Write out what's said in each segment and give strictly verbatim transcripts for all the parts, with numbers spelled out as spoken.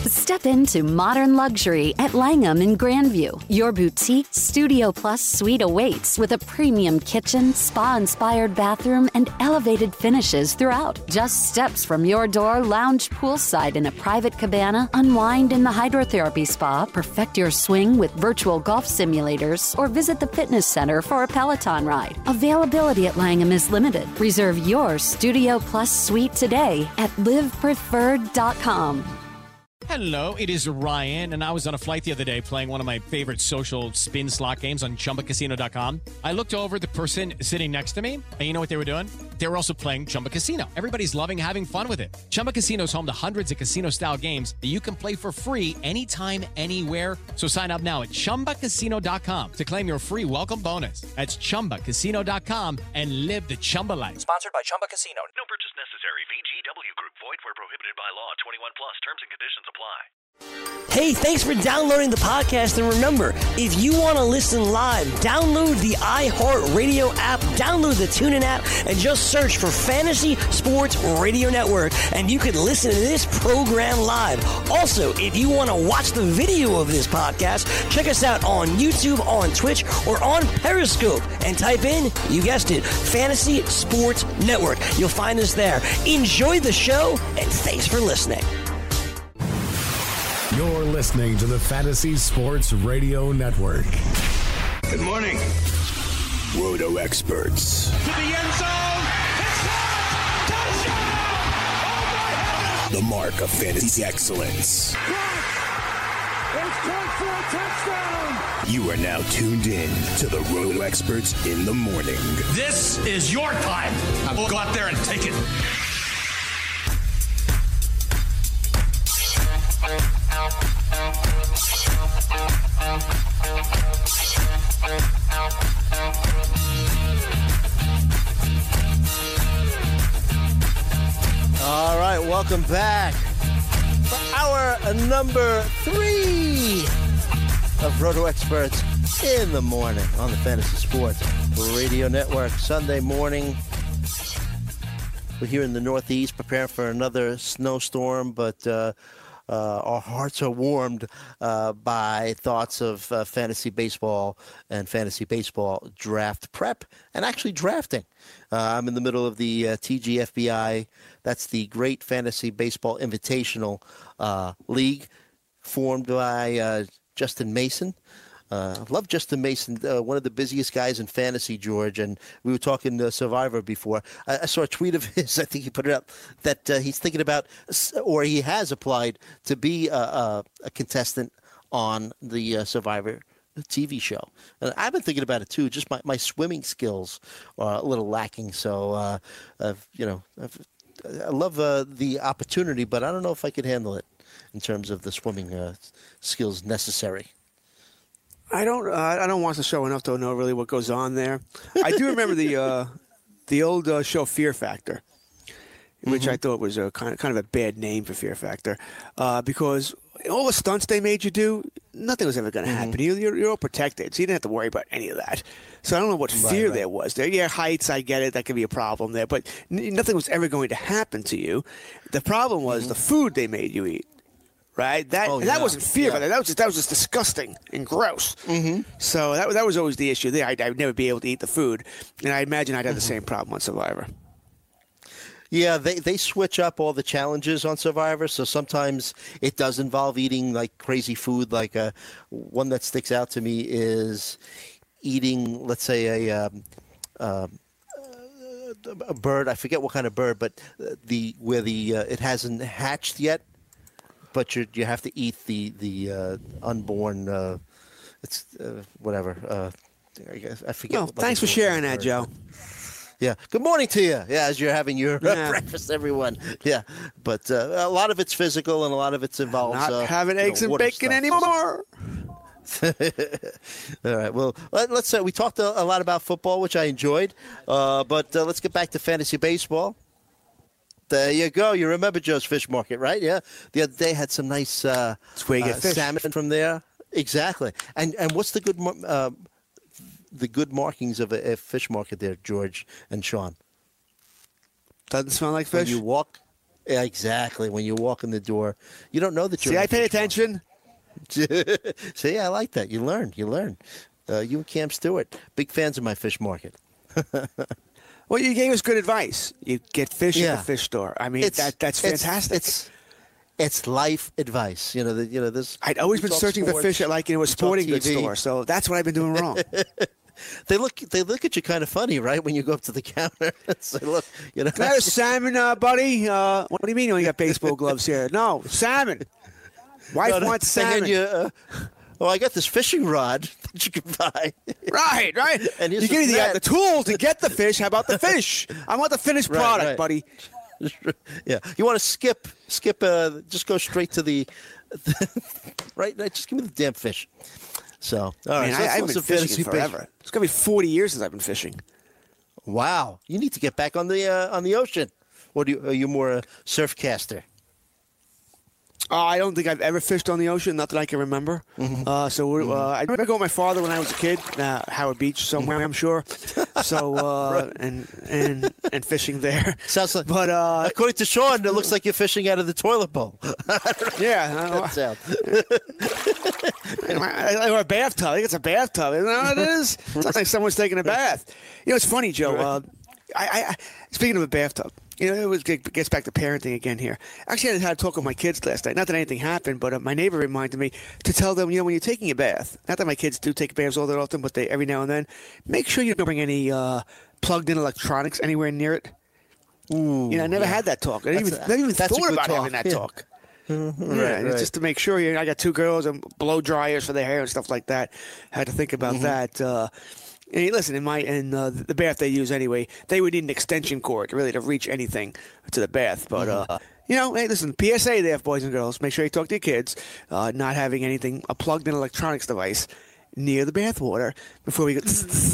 Step into modern luxury at Langham in Grandview. Your boutique Studio Plus suite awaits with a premium kitchen, spa-inspired bathroom, and elevated finishes throughout. Just steps from your door, lounge poolside in a private cabana, unwind in the hydrotherapy spa, perfect your swing with virtual golf simulators, or visit the fitness center for a Peloton ride. Availability at Langham is limited. Reserve your Studio Plus suite today at live preferred dot com. Hello, it is Ryan, and I was on a flight the other day playing one of my favorite social spin slot games on Chumba Casino dot com. I looked over at the person sitting next to me, and you know what they were doing? They were also playing Chumba Casino. Everybody's loving having fun with it. Chumba Casino is home to hundreds of casino-style games that you can play for free anytime, anywhere. So sign up now at Chumba Casino dot com to claim your free welcome bonus. That's Chumba Casino dot com and live the Chumba life. Sponsored by Chumba Casino. No purchase necessary. V G W Group. Void where prohibited by law. twenty-one plus. Terms and conditions apply. Hey, thanks for downloading the podcast. And remember, if you want to listen live, download the iHeartRadio app, download the TuneIn app, and just search for Fantasy Sports Radio Network, and you can listen to this program live. Also, if you want to watch the video of this podcast, check us out on YouTube, on Twitch, or on Periscope, and type in, you guessed it, Fantasy Sports Network. You'll find us there. Enjoy the show, and thanks for listening. You're listening to the Fantasy Sports Radio Network. Good morning. Roto Experts. To the end zone. It's caught. Touchdown. Oh, my heavens. The mark of fantasy excellence. It's caught for a touchdown. You are now tuned in to the Roto Experts in the morning. This is your time. I will go out there and take it. All right, welcome back for hour number three of Roto Experts in the morning on the Fantasy Sports Radio Network. Sunday morning, we're here in the Northeast preparing for another snowstorm, but uh, uh, our hearts are warmed uh, by thoughts of uh, fantasy baseball and fantasy baseball draft prep and actually drafting. Uh, I'm in the middle of the uh, T G F B I. That's the Great Fantasy Baseball Invitational uh, League formed by uh, Justin Mason. Uh, I love Justin Mason, uh, one of the busiest guys in fantasy, George. And we were talking uh, Survivor before. I, I saw a tweet of his, I think he put it up, that uh, he's thinking about, or he has applied to be a, a, a contestant on the uh, Survivor T V show. And I've been thinking about it too. Just my, my swimming skills are a little lacking. So, uh, I've, you know, I've, I love uh, the opportunity, but I don't know if I could handle it in terms of the swimming uh, skills necessary. I don't. Uh, I don't watch the show enough to know really what goes on there. I do remember the uh, the old uh, show Fear Factor, which mm-hmm. I thought was a kind of kind of a bad name for Fear Factor, uh, because all the stunts they made you do, nothing was ever going to mm-hmm. happen. You, you're, you're all protected, so you didn't have to worry about any of that. So I don't know what right, fear right. there was there. Yeah, heights, I get it. That could be a problem there, but n- nothing was ever going to happen to you. The problem was mm-hmm. the food they made you eat. Right, that oh, that yeah. wasn't fear, yeah. that was just that was just disgusting and gross. Mm-hmm. So that that was always the issue. There, I'd, I'd never be able to eat the food, and I imagine I'd have mm-hmm. the same problem on Survivor. Yeah, they they switch up all the challenges on Survivor, so sometimes it does involve eating like crazy food. Like uh, one that sticks out to me is eating, let's say a. Um, uh, a bird, I forget what kind of bird, but the where the uh, it hasn't hatched yet. But you you have to eat the the uh, unborn. Uh, it's uh, whatever. Uh, I guess I forget. Well, what, thanks for sharing that, Joe. Yeah. Good morning to you. Yeah, as you're having your yeah. uh, breakfast, everyone. Yeah, but uh, a lot of it's physical and a lot of it's involves not uh, having eggs you know, and bacon stuff. anymore. All right. Well, let, let's say we talked a, a lot about football, which I enjoyed. Uh, but uh, let's get back to fantasy baseball. There you go. You remember Joe's Fish Market, right? Yeah. The other day had some nice uh, where you get uh, fish. salmon from there. Exactly. And and what's the good uh, the good markings of a, a fish market there, George and Sean? Doesn't smell like fish. When you walk. Yeah, exactly. When you walk in the door, you don't know that you're. See, I pay attention. See, I like that. You learn. You learn. Uh, you and Cam Stewart, big fans of my fish market. Well, you gave us good advice. You get fish Yeah. at the fish store. I mean, It's, that that's fantastic. It's, it's it's life advice. You know, the, you know this. I'd always been talk searching sports, for fish at like you know a we talk sporting goods T V. store. So that's what I've been doing wrong. They look they look at you kind of funny, right? When you go up to the counter and say, "Look, you know." Can I have salmon, uh, buddy? Uh, what do you mean you only got baseball gloves here? No, salmon. Wife No, no, wants and then salmon. you, uh, oh, I got this fishing rod that you can buy. Right, right. And you here's give me the the, net. the tool to get the fish. How about the fish? I want the finished Right, product, right. buddy. Yeah, you want to skip, skip, uh, just go straight to the, right? right, Just give me the damn fish. So, all right, Man, so I, let's I've look been some fishing fantasy forever. base- It's gonna be forty years since I've been fishing. Wow, you need to get back on the uh, on the ocean. Or do you, are you more a surf caster? Uh, I don't think I've ever fished on the ocean, not that I can remember. Mm-hmm. Uh, so we're, uh, I remember going with my father when I was a kid, uh, Howard Beach somewhere, I'm sure. So uh, and and and fishing there. Sounds like, But uh, according to Sean, it looks like you're fishing out of the toilet bowl. yeah, I don't know. That sound. Or a bathtub. I think it's a bathtub. Isn't that what it is? It's like someone's taking a bath. You know, it's funny, Joe. Uh, I, I, speaking of a bathtub, you know, it was, it gets back to parenting again here. Actually, I had a talk with my kids last night. Not that anything happened, but uh, my neighbor reminded me to tell them, you know, when you're taking a bath, not that my kids do take baths all that often, but they every now and then, make sure you don't bring any uh, plugged-in electronics anywhere near it. Ooh, You know, I never yeah. had that talk. I didn't That's even, a- never even that's a thought good about talk, having that yeah. talk. Yeah, Right, and it's right. just to make sure. You know, I got two girls and blow dryers for their hair and stuff like that. Had to think about Mm-hmm. that. Uh, and listen, in my in uh, the bath they use anyway, they would need an extension cord really to reach anything to the bath. But uh, Mm-hmm. you know, hey, listen, P S A there, boys and girls. Make sure you talk to your kids. Uh, not having anything a plugged-in electronics device near the bath water before we go.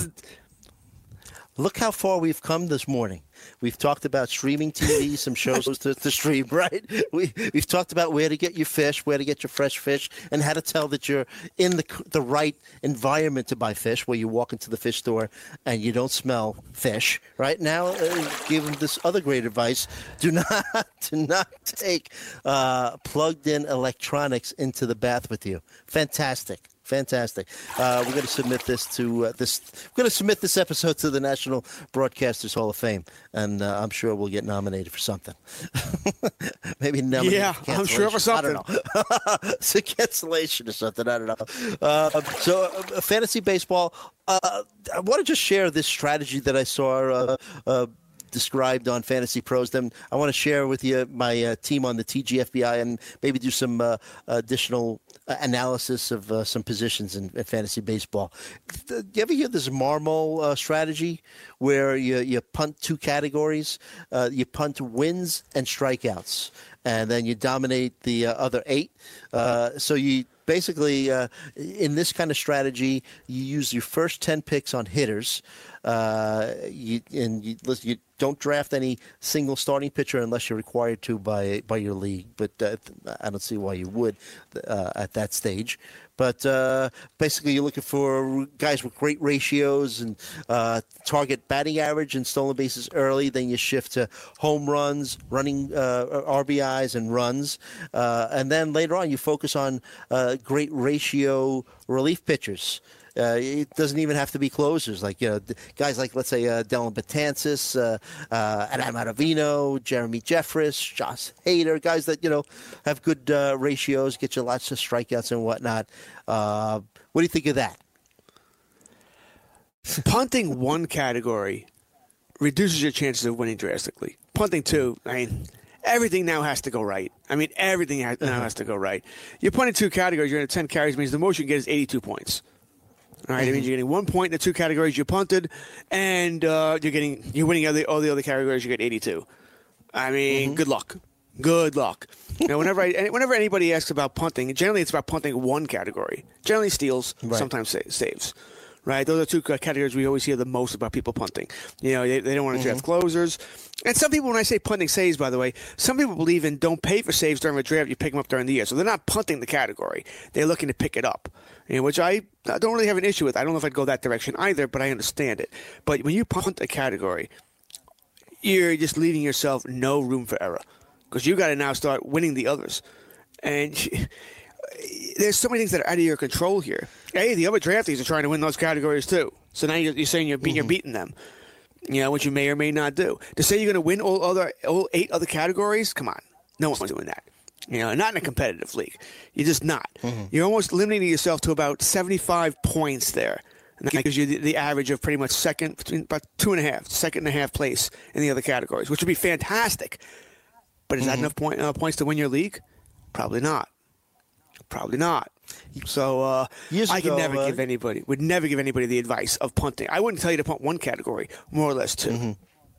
Look how far we've come this morning. We've talked about streaming T V, some shows to, to stream, right? We, we've talked about where to get your fish, where to get your fresh fish, and how to tell that you're in the the right environment to buy fish, where you walk into the fish store and you don't smell fish, right? Now, uh, give them this other great advice. Do not, do not take uh, plugged-in electronics into the bath with you. Fantastic. Fantastic. Uh, we're going to submit this to uh, this. We're going to submit this episode to the National Broadcasters Hall of Fame, and uh, I'm sure we'll get nominated for something. Maybe nominated. Yeah, for I'm sure for cancellation. I don't know. It's a cancellation or something. I don't know. Uh, so, uh, fantasy baseball. Uh, I want to just share this strategy that I saw. Uh, uh, described on Fantasy Pros. Then I want to share with you my uh, team on the T G F B I and maybe do some uh, additional uh, analysis of uh, some positions in, in fantasy baseball. Do you ever hear this Marmol uh, strategy where you, you punt two categories? Uh, you punt wins and strikeouts, and then you dominate the uh, other eight. Uh, so you basically, uh, in this kind of strategy, you use your first ten picks on hitters. Uh, you, and you, listen, you don't draft any single starting pitcher unless you're required to by by your league. But uh, I don't see why you would uh, at that stage. But uh, basically, you're looking for guys with great ratios and uh, target batting average and stolen bases early. Then you shift to home runs, running uh, R B Is, and runs. Uh, and then later on, you focus on uh, great ratio relief pitchers. Uh, it doesn't even have to be closers, like you know, guys like let's say uh, Dylan Betances, uh, uh, Adam Ottavino, Jeremy Jeffress, Josh Hader, guys that you know have good uh, ratios, get you lots of strikeouts and whatnot. Uh, what do you think of that? Punting one category reduces your chances of winning drastically. Punting two, I mean, everything now has to go right. I mean, everything has, now has to go right. You're punting two categories, you're in ten carries, means the most you can get is eighty-two points. All right, mm-hmm. It means you're getting one point in the two categories you punted, and uh, you're getting you're winning all the, all the other categories. You get eighty-two. I mean, mm-hmm. good luck, good luck. You know, whenever I, whenever anybody asks about punting, generally it's about punting one category. Generally steals, right. Sometimes sa- saves. Right, those are two categories we always hear the most about people punting. You know, they, they don't want to draft mm-hmm. closers. And some people, when I say punting saves, by the way, some people believe in don't pay for saves during the draft. You pick them up during the year, so they're not punting the category. They're looking to pick it up. You know, which I, I don't really have an issue with. I don't know if I'd go that direction either, but I understand it. But when you punt a category, you're just leaving yourself no room for error. because you got to now start winning the others. And there's so many things that are out of your control here. Hey, the other draftees are trying to win those categories too. So now you're, you're saying you're, be, mm-hmm. you're beating them, you know, which you may or may not do. To say you're going to win all other all eight other categories, come on, no one's doing that. You know, not in a competitive league. You're just not. Mm-hmm. You're almost limiting yourself to about seventy-five points there. And that gives you the, the average of pretty much second, between about two and a half, second and a half place in the other categories, which would be fantastic. But is mm-hmm. that enough point, uh, points to win your league? Probably not. Probably not. So uh, I can ago, never uh, give anybody, would never give anybody the advice of punting. I wouldn't tell you to punt one category, more or less two. Mm-hmm.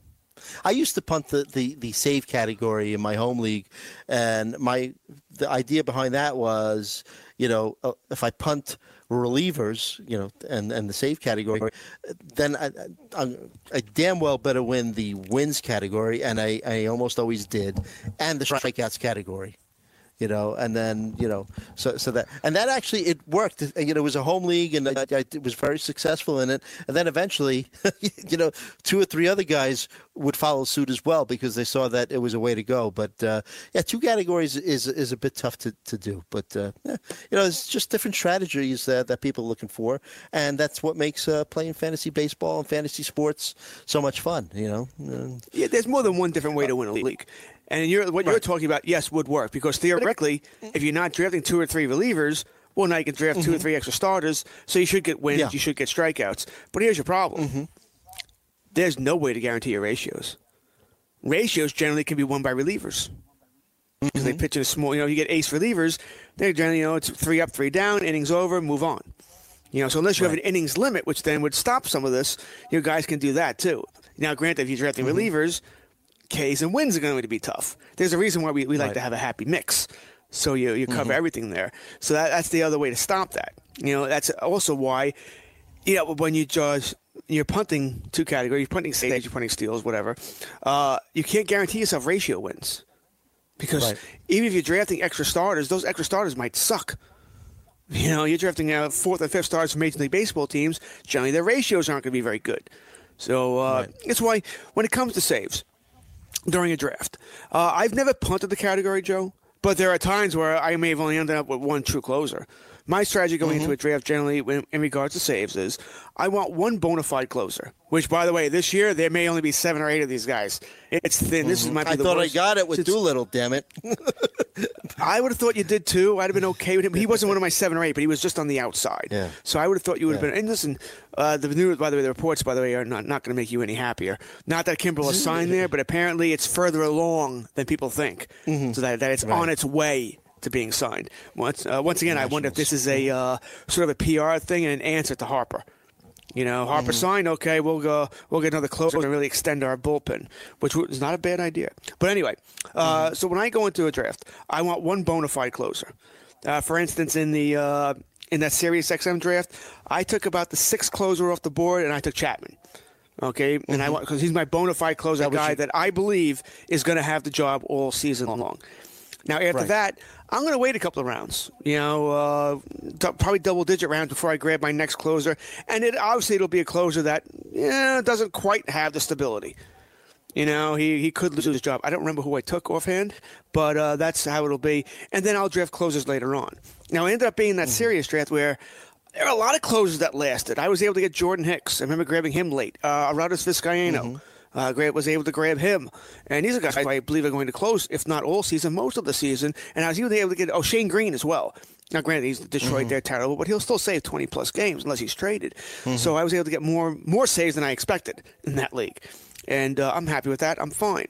I used to punt the, the, the save category in my home league, and my the idea behind that was, you know, uh, if I punt relievers, you know, and, and the save category, then I, I, I damn well better win the wins category, and I, I almost always did, and the strikeouts category. You know, and then, you know, so so that, and that actually, it worked. You know, it was a home league, and I, I was very successful in it. And then eventually, you know, two or three other guys would follow suit as well because they saw that it was a way to go. But, uh, yeah, two categories is is a bit tough to, to do. But, uh, yeah, you know, it's just different strategies that, that people are looking for. And that's what makes uh, playing fantasy baseball and fantasy sports so much fun, you know. Uh, yeah, there's more than one different way to win a league. And you're, what right. you're talking about, yes, would work. Because theoretically, if you're not drafting two or three relievers, well, now you can draft mm-hmm. two or three extra starters. So you should get wins, yeah. you should get strikeouts. But here's your problem. Mm-hmm. There's no way to guarantee your ratios. Ratios generally can be won by relievers. Because mm-hmm. they pitch in a small, you know, you get ace relievers, they're generally, you know, it's three up, three down, innings over, move on. You know, so unless you right. have an innings limit, which then would stop some of this, your guys can do that too. Now, granted, if you're drafting mm-hmm. relievers, Ks and wins are going to be tough. There's a reason why we, we like right. to have a happy mix. So you you cover mm-hmm. everything there. So that, that's the other way to stop that. You know, that's also why, you know, when you judge, you're punting two categories, you're punting saves, you're punting steals, whatever, uh, you can't guarantee yourself ratio wins. Because right. even if you're drafting extra starters, those extra starters might suck. You know, you're drafting uh, fourth or fifth starters from Major League Baseball teams, generally their ratios aren't going to be very good. So uh, right. that's why when it comes to saves, during a draft. Uh, I've never punted the category, Joe, but there are times where I may have only ended up with one true closer. My strategy going mm-hmm. into a draft generally in, in regards to saves is I want one bona fide closer, which, by the way, this year there may only be seven or eight of these guys. It's thin. Mm-hmm. This is might be I the thought worst. I got it with Doolittle, damn it. I would have thought you did too. I'd have been okay with him. He wasn't one of my seven or eight, but he was just on the outside. Yeah. So I would have thought you would have yeah. been. And listen, uh, the news, by the way, the reports, by the way, are not, not going to make you any happier. Not that Kimbrel is signed there, but apparently it's further along than people think. Mm-hmm. So that, that it's right. on its way to being signed. Once, uh, once again, Nationals. I wonder if this is a uh, sort of a P R thing and an answer to Harper. You know, Harper mm-hmm. signed, okay, we'll go, we'll get another closer and really extend our bullpen, which is not a bad idea. But anyway, uh, mm-hmm. so when I go into a draft, I want one bona fide closer. Uh, for instance, in the uh, in that Sirius X M draft, I took about the sixth closer off the board, and I took Chapman. Okay, mm-hmm. and I want because he's my bona fide closer that guy you... that I believe is going to have the job all season long. Now, after right. that, I'm going to wait a couple of rounds, you know, uh, d- probably double-digit rounds before I grab my next closer. And it obviously it'll be a closer that yeah, doesn't quite have the stability. You know, he, he could lose his job. I don't remember who I took offhand, but uh, that's how it'll be. And then I'll draft closers later on. Now, it ended up being that mm-hmm. Sirius draft where there are a lot of closers that lasted. I was able to get Jordan Hicks. I remember grabbing him late. Uh, Aradis Vizcaino. Mm-hmm. Uh, Grant was able to grab him. And these are guys I believe are going to close, if not all season, most of the season. And I was even able to get, oh, Shane Green as well. Now, granted, he's Detroit, mm-hmm. they're terrible, but he'll still save twenty-plus games unless he's traded. Mm-hmm. So I was able to get more more saves than I expected in that league. And uh, I'm happy with that. I'm fine.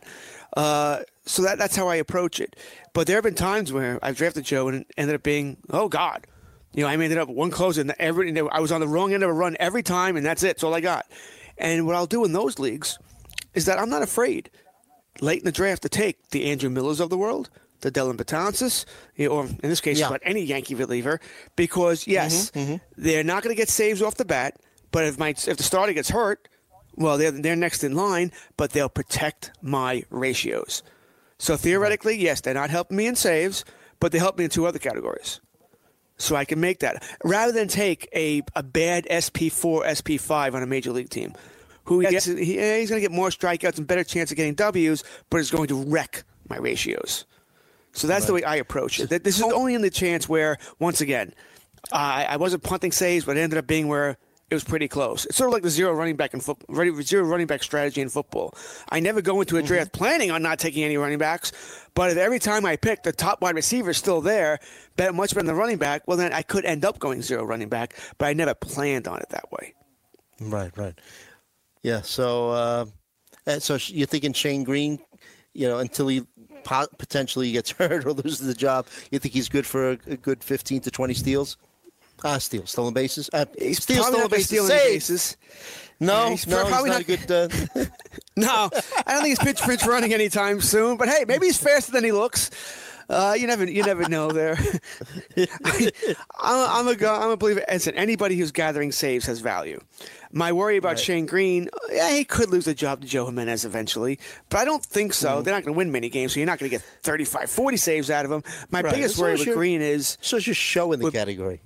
Uh, so that that's how I approach it. But there have been times where I've drafted Joe and it ended up being, oh, God. You know, I ended up one closer, and every, I was on the wrong end of a run every time, and that's it. That's all I got. And what I'll do in those leagues is that I'm not afraid late in the draft to take the Andrew Millers of the world, the Dellin Betances, you know, or in this case, yeah. about any Yankee reliever, because, yes, mm-hmm, mm-hmm. they're not going to get saves off the bat, but if my if the starter gets hurt, well, they're, they're next in line, but they'll protect my ratios. So theoretically, yes, they're not helping me in saves, but they help me in two other categories. So I can make that. Rather than take a, a bad S P four, S P five on a major league team, who gets, he, he's going to get more strikeouts and better chance of getting W's, but is going to wreck my ratios. So that's right. the way I approach it. This is only in the chance where, once again, I, I wasn't punting saves, but it ended up being where it was pretty close. It's sort of like the zero running back in football, zero running back strategy in football. I never go into a draft mm-hmm. planning on not taking any running backs, but if every time I pick the top wide receiver is still there, bet much better than the running back, well, then I could end up going zero running back, but I never planned on it that way. Right, right. Yeah, so uh, so you're thinking Shane Green, you know, until he potentially gets hurt or loses the job, you think he's good for a, a good fifteen to twenty steals? Ah, uh, steals, stolen bases. Uh, he's steals, stolen bases, stealing bases. No, yeah, he's no, probably he's not, not a good. Uh... no, I don't think he's pitch pitch running anytime soon. But hey, maybe he's faster than he looks. Uh, you never, you never know there. I, I'm, I'm a, I'm a believer. Listen, anybody who's gathering saves has value. My worry about right. Shane Green, yeah, he could lose the job to Joe Jimenez eventually, but I don't think so. Mm-hmm. They're not going to win many games, so you're not going to get thirty-five, forty saves out of him. My right. biggest so worry with your, Green is so it's just show in the with, category.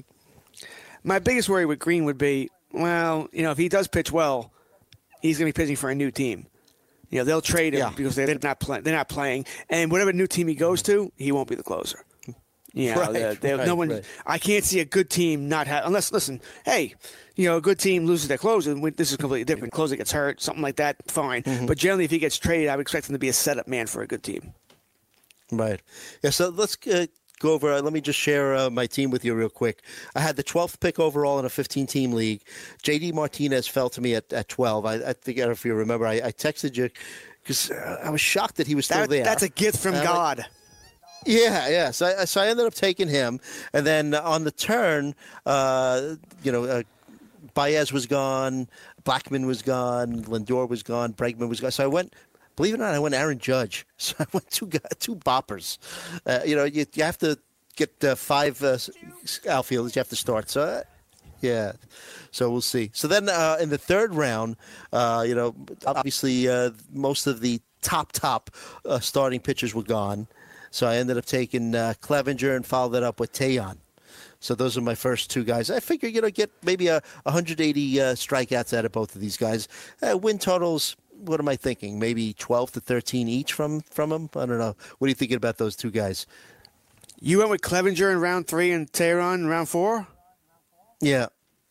My biggest worry with Green would be, well, you know, if he does pitch well, he's going to be pitching for a new team. You know, they'll trade him yeah. because they're not playing. They're not playing, and whatever new team he goes to, he won't be the closer. You know, right, they're, they're, right, no one. Right. I can't see a good team not have unless. Listen, hey, you know, a good team loses their closer. This is completely different. Closer gets hurt, something like that. Fine, mm-hmm. but generally, if he gets traded, I would expect him to be a setup man for a good team. Right. Yeah. So let's uh, go over. Uh, let me just share uh, my team with you real quick. I had the twelfth pick overall in a fifteen-team league. J D Martinez fell to me at, at twelve. I, I think I don't know if you remember. I, I texted you because uh, I was shocked that he was still that, there. That's a gift from uh, God. Like, Yeah, yeah. So I, so I ended up taking him, and then on the turn, uh, you know, uh, Baez was gone, Blackman was gone, Lindor was gone, Bregman was gone. So I went, believe it or not, I went Aaron Judge. So I went two two boppers. Uh, you know, you you have to get uh, five uh, outfielders. You have to start. So. Uh, Yeah, so we'll see. So then uh, in the third round, uh, you know, obviously uh, most of the top, top uh, starting pitchers were gone. So I ended up taking uh, Clevenger and followed that up with Taillon. So those are my first two guys. I figure, you know, get maybe a one hundred eighty uh, strikeouts out of both of these guys. Uh, win totals, what am I thinking? Maybe twelve to thirteen each from, from them? I don't know. What are you thinking about those two guys? You went with Clevenger in round three and Taillon in round four? Yeah.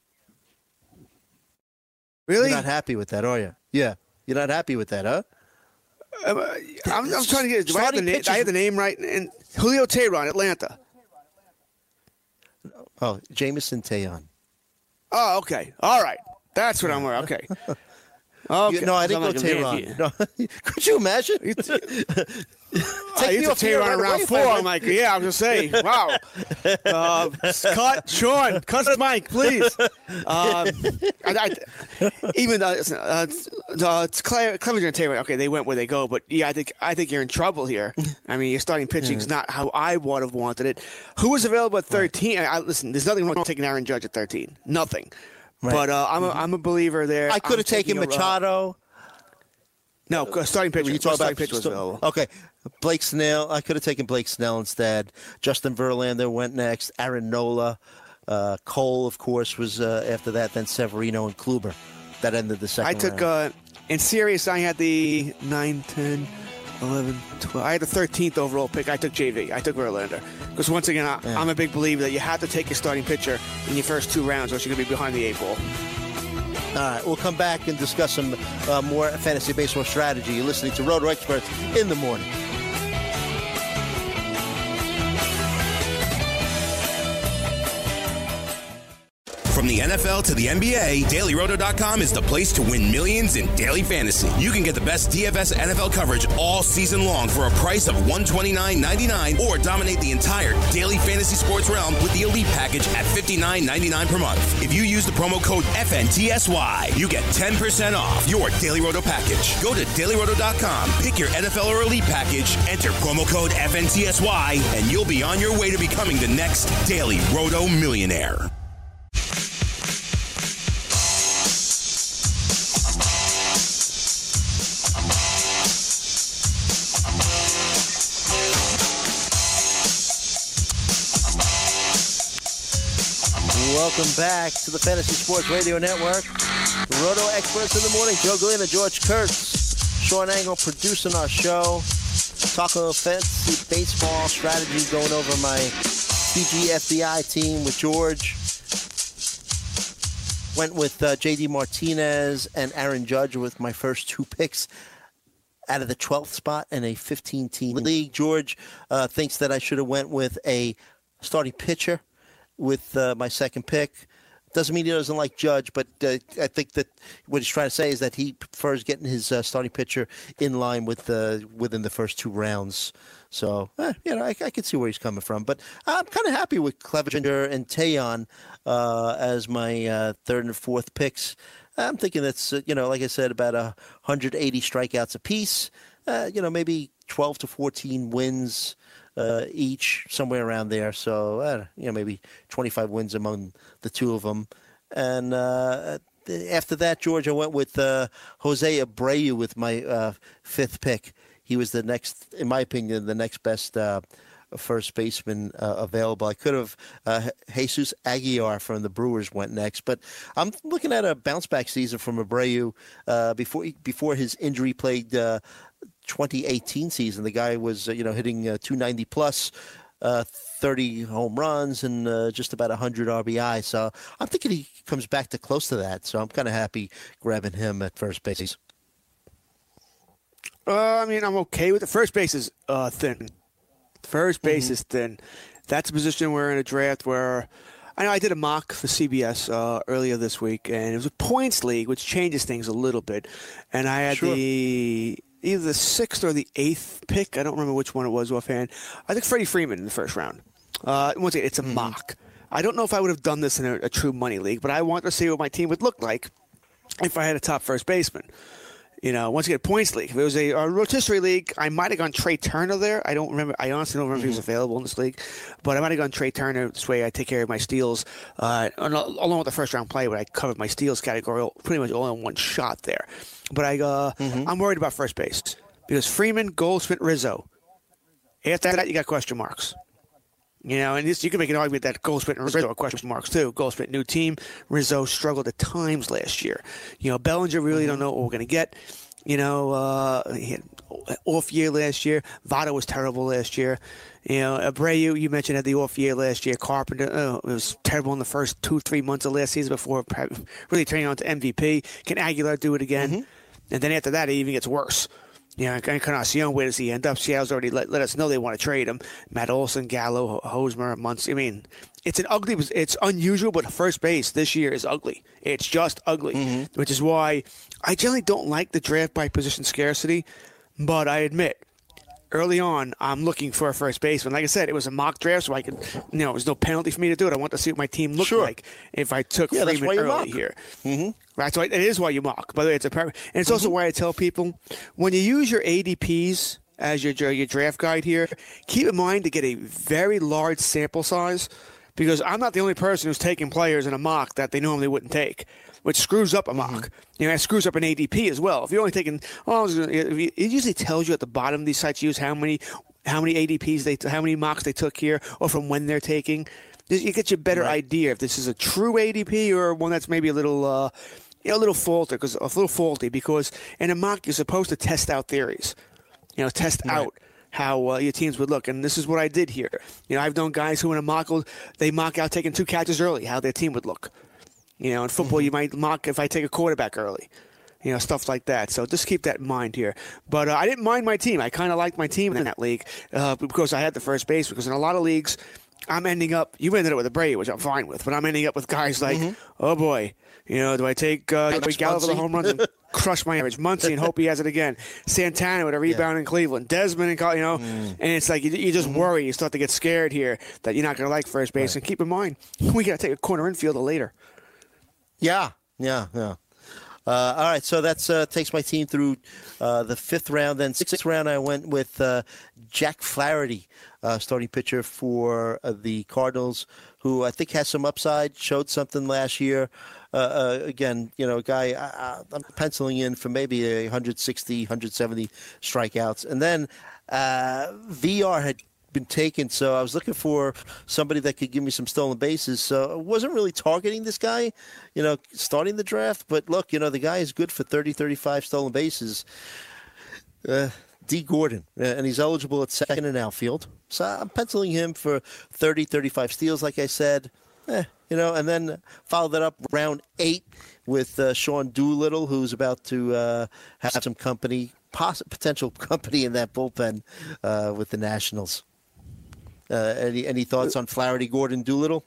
Really? You're not happy with that, are you? Yeah. You're not happy with that, huh? Um, I'm, I'm trying to get. Do I have the name? I have the name right. And Julio Teheran, Atlanta. Oh, Jameson Taillon. Oh, okay. All right. That's what I'm wearing. Okay. Okay. You, no, I didn't go Teheran. No. Could you imagine? Take I me off Teheran right around four. I'm like, yeah, I was going to say, wow. Uh, cut, Sean, cut the mic, please. Um, I, I, even uh, uh, uh, Clevenger and Taylor, okay, they went where they go, but yeah, I think I think you're in trouble here. I mean, your starting pitching is not how I would have wanted it. Who was available at thirteen? I, I, listen, there's nothing wrong with taking Aaron Judge at thirteen. Nothing. Right. But uh, I'm, a, I'm a believer there. I could have taken Machado. No, starting pitcher. You talk about pitcher was available. Okay, Blake Snell. I could have taken Blake Snell instead. Justin Verlander went next. Aaron Nola, uh, Cole, of course, was uh, after that. Then Severino and Kluber. That ended the second. I took round. Uh, in Sirius. I had the nine, ten, eleven, twelve. I had the thirteenth overall pick. I took J V. I took Verlander because once again, I, yeah. I'm a big believer that you have to take your starting pitcher in your first two rounds, or you're going to be behind the eight ball. All right, we'll come back and discuss some uh, more fantasy baseball strategy. You're listening to Roto Experts in the morning. From the N F L to the N B A, Daily Roto dot com is the place to win millions in daily fantasy. You can get the best D F S N F L coverage all season long for a price of one hundred twenty-nine ninety-nine, or dominate the entire daily fantasy sports realm with the Elite package at fifty-nine ninety-nine per month. If you use the promo code F N T S Y, you get ten percent off your Daily Roto package. Go to Daily Roto dot com, pick your N F L or Elite package, enter promo code F N T S Y, and you'll be on your way to becoming the next Daily Roto millionaire. Welcome back to the Fantasy Sports Radio Network. Roto Experts in the morning. Joe Galena, George Kurtz, Sean Engel producing our show. talking fantasy baseball strategy, going over my P G F B I team with George. Went with uh, J D Martinez and Aaron Judge with my first two picks out of the twelfth spot in a fifteen-team league. George uh, thinks that I should have went with a starting pitcher with uh, my second pick. Doesn't mean he doesn't like Judge, but uh, I think that what he's trying to say is that he prefers getting his uh, starting pitcher in line with uh, within the first two rounds. So, eh, you know, I, I can see where he's coming from. But I'm kind of happy with Clevenger and Taillon uh, as my uh, third and fourth picks. I'm thinking that's, uh, you know, like I said, about one hundred eighty strikeouts apiece. Uh, you know, maybe twelve to fourteen wins uh, each, somewhere around there. So, uh, you know, maybe twenty-five wins among the two of them. And uh, after that, George, I went with uh, Jose Abreu with my uh, fifth pick. He was the next, in my opinion, the next best uh, first baseman uh, available. I could have uh, Jesus Aguilar from the Brewers went next, but I'm looking at a bounce back season from Abreu uh, before before his injury plagued uh, twenty eighteen season. The guy was uh, you know hitting uh, two ninety plus. Uh, thirty home runs and uh, just about one hundred R B I. So I'm thinking he comes back to close to that. So I'm kind of happy grabbing him at first base. Uh, I mean, I'm okay with it. First base is uh, thin. First base Mm-hmm. is thin. That's a position we're in a draft where I know I did a mock for C B S uh, earlier this week, and it was a points league, which changes things a little bit. And I had Sure. the either the sixth or the eighth pick. I don't remember which one it was offhand. I think Freddie Freeman in the first round. Uh, once again, it's a Mm-hmm. mock. I don't know if I would have done this in a, a true money league, but I wanted to see what my team would look like if I had a top first baseman. You know, once again, points league. If it was a, a rotisserie league, I might have gone Trey Turner there. I don't remember. I honestly don't remember mm-hmm. if he was available in this league, but I might have gone Trey Turner. This way, I take care of my steals, uh, along with the first round play. But I covered my steals category pretty much all in one shot there. But I, uh, mm-hmm. I'm worried about first base because Freeman, Goldschmidt, Rizzo. After that, you got question marks. You know, and this, you can make an argument that Goldschmidt and Rizzo are question marks too. Goldschmidt, new team. Rizzo struggled at times last year. You know, Bellinger really mm-hmm. don't know what we're going to get. You know, uh, he had an off year last year. Votto was terrible last year. You know, Abreu, you mentioned, had the off year last year. Carpenter, oh, it was terrible in the first two, three months of last season before really turning on to M V P. Can Aguilar do it again? Mm-hmm. And then after that, it even gets worse. You know, Encarnacion, where does he end up? Seattle's already let, let us know they want to trade him. Matt Olson, Gallo, Hosmer, Muncy. I mean, it's an ugly, it's unusual, but first base this year is ugly. It's just ugly, mm-hmm. which is why I generally don't like the draft by position scarcity. But I admit, early on, I'm looking for a first baseman. Like I said, it was a mock draft, so I could, you know, there's no penalty for me to do it. I want to see what my team looked sure. like if I took yeah, Freeman early mock. here. Mm-hmm. Right, so it is why you mock. By the way, it's a perfect, and it's also mm-hmm. why I tell people when you use your A D Ps as your your draft guide here, keep in mind to get a very large sample size, because I'm not the only person who's taking players in a mock that they normally wouldn't take, which screws up a mock. Mm-hmm. You know, it screws up an A D P as well. If you're only taking, oh, it usually tells you at the bottom of these sites use how many how many A D Ps they, how many mocks they took here, or from when they're taking. You get you a better right. idea if this is a true A D P or one that's maybe a little, uh, you know, a little faulty, because a little faulty. Because in a mock, you're supposed to test out theories, you know, test right. out how uh, your teams would look, and this is what I did here. You know, I've known guys who in a mock they mock out taking two catches early, how their team would look. You know, in football, mm-hmm. you might mock if I take a quarterback early. You know, stuff like that. So just keep that in mind here. But uh, I didn't mind my team. I kind of liked my team in that league uh, because I had the first base. Because in a lot of leagues, I'm ending up, you ended up with a Abreu, which I'm fine with, but I'm ending up with guys like, mm-hmm. oh boy, you know, do I take uh, Gallo for the home runs and crush my average? Muncy and hope he has it again. Santana with a rebound yeah. in Cleveland. Desmond and, you know, mm. and it's like you, you just mm-hmm. worry. You start to get scared here that you're not going to like first base. Right. And keep in mind, we got to take a corner infielder later. Yeah, yeah, yeah. Uh, all right, so that uh, takes my team through uh, the fifth round. Then sixth round, I went with uh, Jack Flaherty, uh, starting pitcher for uh, the Cardinals, who I think has some upside, showed something last year. Uh, uh, again, you know, a guy I, I'm penciling in for maybe a one sixty, one seventy strikeouts. And then uh, V R had been taken, so I was looking for somebody that could give me some stolen bases. So I wasn't really targeting this guy, you know, starting the draft. But look, you know, the guy is good for thirty, thirty-five stolen bases. Uh, D. Gordon, uh, and he's eligible at second in outfield. So I'm penciling him for thirty, thirty-five steals, like I said. Eh, you know, and then follow that up round eight with uh, Sean Doolittle, who's about to uh, have some company, poss- potential company in that bullpen uh, with the Nationals. Uh, any any thoughts on Flaherty, Gordon, Doolittle?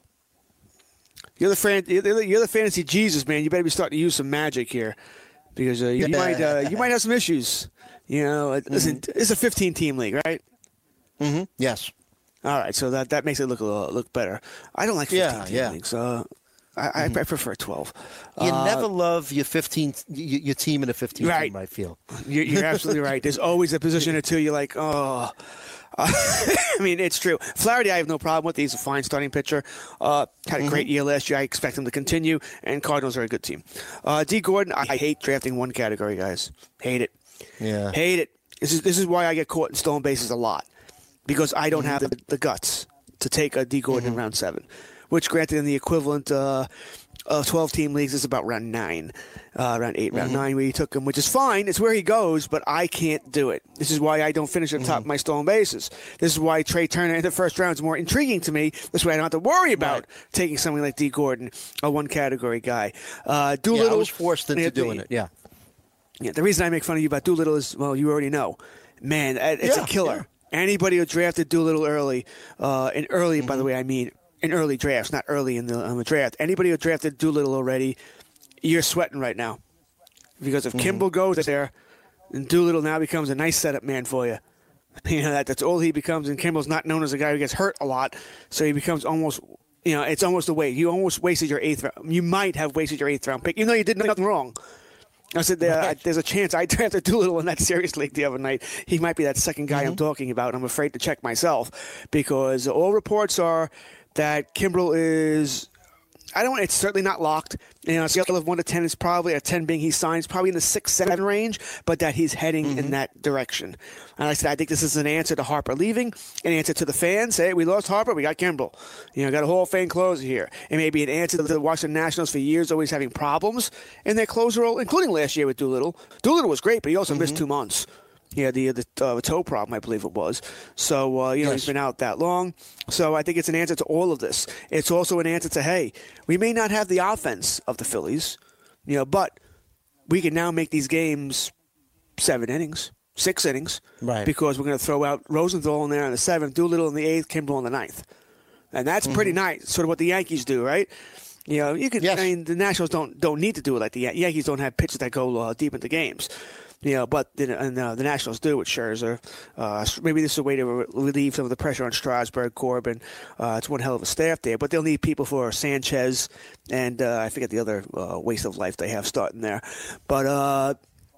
You're the fan, you're the, you're the fantasy Jesus, man. You better be starting to use some magic here, because uh, you might uh, you might have some issues. You know, mm-hmm. Listen, it's a fifteen-team league, right? Mm-hmm. Yes. All right, so that, that makes it look a little, look better. I don't like fifteen-team yeah, yeah. leagues. Uh, I, mm-hmm. I prefer twelve. You uh, never love your fifteen, your team in a fifteen right. team, I feel. You're, you're absolutely right. There's always a position or two you're like, oh. Uh, I mean, it's true. Flaherty, I have no problem with. He's a fine starting pitcher. Uh, had a mm-hmm. great year last year. I expect him to continue. And Cardinals are a good team. Uh, D. Gordon, I, I hate drafting one category, guys. Hate it. Yeah. Hate it. This is this is why I get caught in stolen bases a lot, because I don't have the, the guts to take a D. Gordon mm-hmm. in round seven, which, granted, in the equivalent uh, uh, twelve-team leagues is about round nine, uh, round eight, round mm-hmm. nine, where you took him, which is fine. It's where he goes, but I can't do it. This is why I don't finish at the mm-hmm. top of my stolen bases. This is why Trey Turner in the first round is more intriguing to me. This way I don't have to worry about right. taking something like D. Gordon, a one-category guy. Uh, Doolittle, yeah, I was forced into uh, doing it, yeah. Yeah, the reason I make fun of you about Doolittle is, well, you already know. Man, it's yeah, a killer. Yeah. Anybody who drafted Doolittle early, uh, and early, mm-hmm. by the way, I mean in early drafts, not early in the, um, the draft. Anybody who drafted Doolittle already, you're sweating right now. Because if mm-hmm. Kimbrel goes there, then Doolittle now becomes a nice setup man for you. You know, that, that's all he becomes, and Kimbrel's not known as a guy who gets hurt a lot, so he becomes almost, you know, it's almost a waste. You almost wasted your eighth round. You might have wasted your eighth round pick, even though you did nothing wrong. I said there, right. there's a chance I drafted Doolittle in that series league the other night. He might be that second guy mm-hmm. I'm talking about. I'm afraid to check myself, because all reports are that Kimbrel is, I don't. It's certainly not locked. You know, scale of one to ten is probably a ten being he signs, probably in the six seven range, but that he's heading mm-hmm. in that direction. And I said, I think this is an answer to Harper leaving, an answer to the fans. Hey, we lost Harper, we got Kimbrel. You know, got a Hall of Fame closer here. It may be an answer to the Washington Nationals for years always having problems in their closer role, including last year with Doolittle. Doolittle was great, but he also mm-hmm. missed two months. Yeah, the the, uh, the toe problem, I believe it was. So, uh, you know, yes. he's been out that long. So I think it's an answer to all of this. It's also an answer to, hey, we may not have the offense of the Phillies, you know, but we can now make these games seven innings, six innings, right? Because we're going to throw out Rosenthal in there in the seventh, Doolittle in the eighth, Kimbrel in the ninth. And that's mm-hmm. pretty nice, sort of what the Yankees do, right? You know, you could, yes. I mean, the Nationals don't, don't need to do it like the Yan- Yankees don't have pitchers that go uh, deep into games. You know, but the, and, uh, the Nationals do with Scherzer. Uh, maybe this is a way to re- relieve some of the pressure on Strasburg, Corbin. Uh, it's one hell of a staff there, but they'll need people for Sanchez and uh, I forget the other uh, waste of life they have starting there. But uh,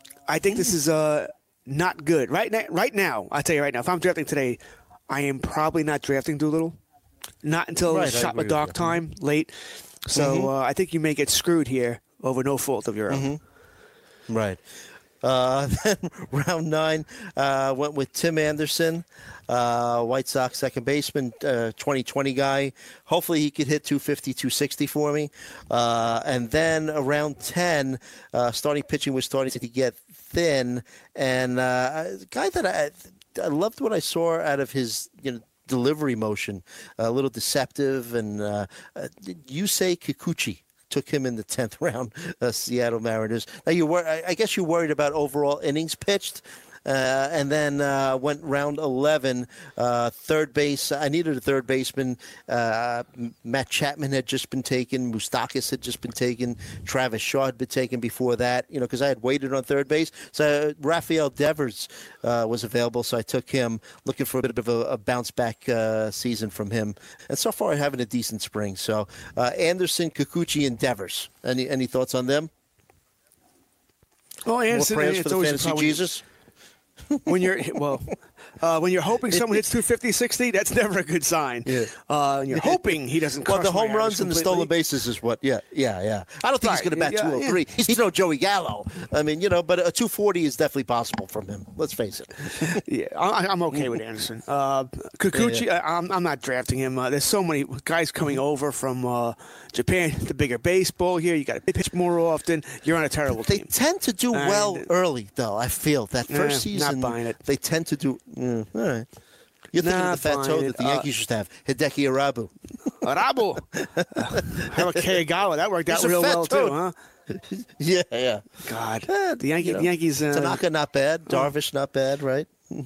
I think this is uh, not good right now. Right now, I tell you right now, if I'm drafting today, I am probably not drafting Doolittle. Not until right, shot in the dark time, late. So mm-hmm. uh, I think you may get screwed here over no fault of your own. Mm-hmm. Right. Uh, then round nine uh, went with Tim Anderson, uh, White Sox second baseman, uh, twenty twenty guy. Hopefully he could hit two fifty, two sixty for me. Uh, and then around ten, uh, starting pitching was starting to get thin. And uh, a guy that I, I loved what I saw out of his, you know, delivery motion, a little deceptive, and uh, uh, Yusei Kikuchi. Took him in the tenth round, uh, Seattle Mariners. Now, you were, I guess you're worried about overall innings pitched. Uh, and then uh, went round eleven, uh, third base. I needed a third baseman. Uh, Matt Chapman had just been taken. Moustakas had just been taken. Travis Shaw had been taken before that, you know, because I had waited on third base. So Rafael Devers uh, was available, so I took him, looking for a bit of a, a bounce-back uh, season from him. And so far, I'm having a decent spring. So uh, Anderson, Kikuchi, and Devers. Any any thoughts on them? Well, Anderson, More prayers it's for the always fantasy probably, Jesus? When you're well, Uh, when you're hoping someone hits two fifty, sixty, that's never a good sign. Yeah. Uh, and you're hoping he doesn't. Well, crush the home my runs and the completely. stolen bases is what. Yeah, yeah, yeah. I don't think Right. he's going to bat Yeah, two oh three. yeah. He's, he's no Joey Gallo. I mean, you know, but a two forty is definitely possible from him. Let's face it. Yeah, I, I'm okay with Anderson. Uh, Kikuchi, Yeah, I, I'm, I'm not drafting him. Uh, there's so many guys coming over from uh, Japan, the bigger baseball here. You got to pitch more often. You're on a terrible They team. tend to do And- well early, though. I feel that first Eh, season, not buying it. they tend to do. Mm, all right. You're thinking Not of the fat buying toe it. that the Uh, Yankees used to have, Hideki Arabu. Arabu. How about Kagawa? That worked out He's a real fat well, toad. too, huh? Yeah, yeah. God. Eh, The, Yankee, you know, the Yankees. Uh, Tanaka not bad. Darvish not bad, right?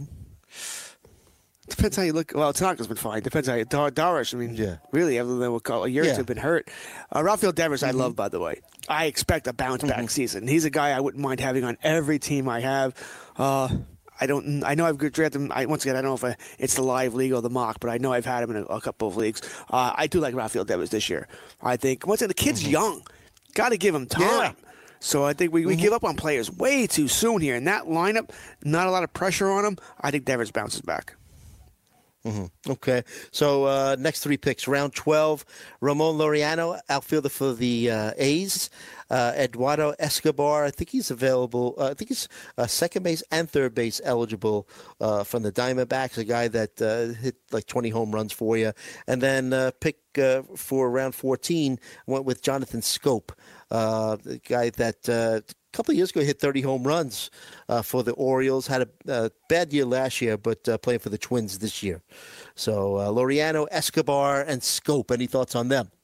Depends how you look. Well, Tanaka's been fine. Depends how you. Dar- Darish, I mean, Yeah. really, other than what, a year or Yeah. two have been hurt. Uh, Rafael Devers, I love, by the way. I expect a bounce back season. He's a guy I wouldn't mind having on every team I have. Uh, I don't. I know I've drafted him. I, once again, I don't know if I, it's the live league or the mock, but I know I've had him in a, a couple of leagues. Uh, I do like Rafael Devers this year. I think once again, the kid's young. Got to give him time. Yeah. So I think we, we give up on players way too soon here. In that lineup, not a lot of pressure on him. I think Devers bounces back. Mm-hmm. Okay. So uh, next three picks. Round twelve, Ramon Laureano, outfielder for the uh, A's. Uh, Eduardo Escobar, I think he's available. Uh, I think he's uh, second base and third base eligible uh, from the Diamondbacks, a guy that uh, hit like twenty home runs for you. And then uh, pick uh, for round fourteen, went with Jonathan Scope, uh, the guy that uh, a couple of years ago hit thirty home runs uh, for the Orioles. Had a uh, bad year last year, but uh, playing for the Twins this year. So uh, Laureano, Escobar, and Scope. Any thoughts on them?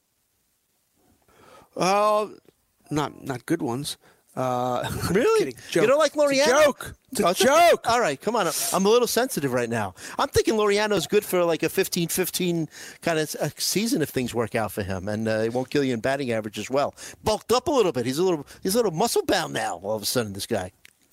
Well, not not good ones. Uh, Really? kidding. Joke. You don't like It's a Laureano? joke. It's a Oh, okay. joke. All right, come on. I'm a little sensitive right now. I'm thinking Laureano's good for like a fifteen fifteen kind of a season if things work out for him, and uh, it won't kill you in batting average as well. Bulked up a little bit. He's a little he's a little muscle bound now. All of a sudden, this guy.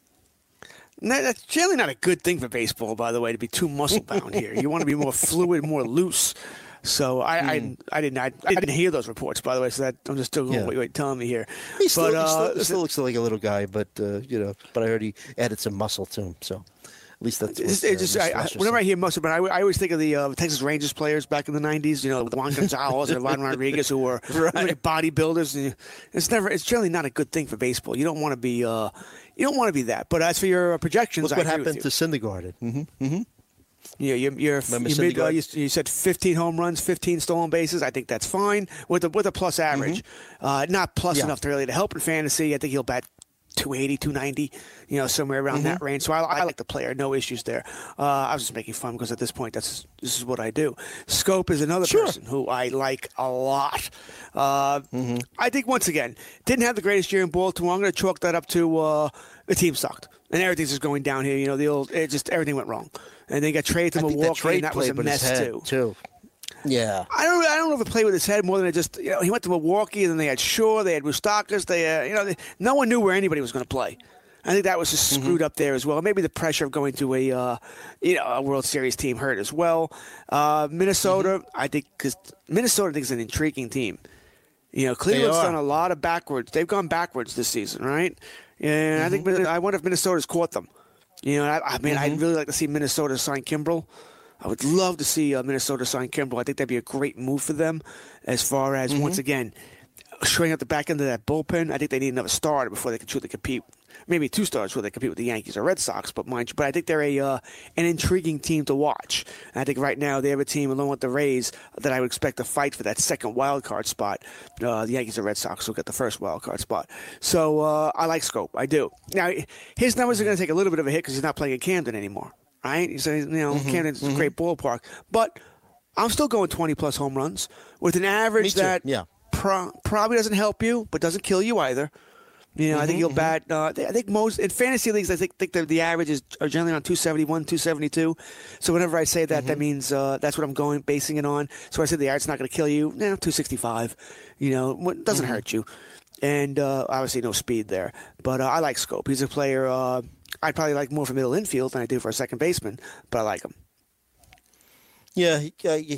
No, that's generally not a good thing for baseball, by the way, to be too muscle bound here. You want to be more fluid, more loose. So I, Mm. I, I didn't, I, I didn't hear those reports, by the way. So that I'm just still going Yeah. what you're telling me here. He still, but he uh, still, he still looks like a little guy, but uh, you know. But I heard he added some muscle to him, so at least that's. It's, what, uh, it's just, Miss I, I, Fletcher whenever I said. hear muscle, but I, I always think of the uh, Texas Rangers players back in the nineties. You know, the Juan Gonzalez and Ron Rodriguez, who were Right. like bodybuilders. And it's never, it's generally not a good thing for baseball. You don't want to be, uh, you don't want to be that. But as for your uh, projections, Look what I agree happened with to you. Syndergaard. Mm-hmm. Mm-hmm. Yeah, you're, you're, Remember you, mid, uh, Syndergaard? you, you said fifteen home runs, fifteen stolen bases. I think that's fine with a, with a plus average. Uh, not plus Yeah. enough to really to help in fantasy. I think he'll bat two eighty, two ninety, you know, somewhere around that range. So I, I like the player. No issues there. Uh, I was just making fun because at this point, that's this is what I do. Scope is another Sure. person who I like a lot. Uh, I think, once again, didn't have the greatest year in Baltimore. I'm going to chalk that up to uh, the team sucked. And everything's just going down here. You know, the old, it just everything went wrong. And they got traded to I think that Milwaukee, trade and that was a played with his mess, head, too. too. Yeah. I don't. I don't know if it played with his head more than it just. You know, he went to Milwaukee, and then they had Shaw, they had Moustakas, they, uh, you know, they, no one knew where anybody was going to play. I think that was just screwed up there as well. Maybe the pressure of going to a, uh, you know, a World Series team hurt as well. Uh, Minnesota, I think, because Minnesota I think is an intriguing team. You know, Cleveland's are. done a lot of backwards. They've gone backwards this season, right? And I think I wonder if Minnesota's caught them. You know, I, I mean, I'd really like to see Minnesota sign Kimbrel. I would love to see uh, Minnesota sign Kimbrel. I think that'd be a great move for them as far as, once again, showing up the back end of that bullpen. I think they need another starter before they can truly compete. Maybe two stars before they compete with the Yankees or Red Sox, but mind you, but I think they're a uh, an intriguing team to watch. And I think right now they have a team, along with the Rays, that I would expect to fight for that second wild card spot. Uh, the Yankees or Red Sox will get the first wild card spot. So uh, I like Scope. I do. Now, his numbers are going to take a little bit of a hit because he's not playing in Camden anymore. Right? So, you know, Mm-hmm, Camden's a great ballpark. But I'm still going twenty-plus home runs with an average Me too, that yeah. pro- probably doesn't help you, but doesn't kill you either. You know, I think he'll bat. Uh, I think most in fantasy leagues, I think think the, the averages are generally on two seventy-one, two seventy-two. So whenever I say that, that means uh, that's what I'm going basing it on. So I said the average's not going to kill you. No, two sixty-five. You know, it doesn't hurt you, and uh, obviously no speed there. But uh, I like Scope. He's a player uh, I'd probably like more for middle infield than I do for a second baseman, but I like him. Yeah, he, uh, he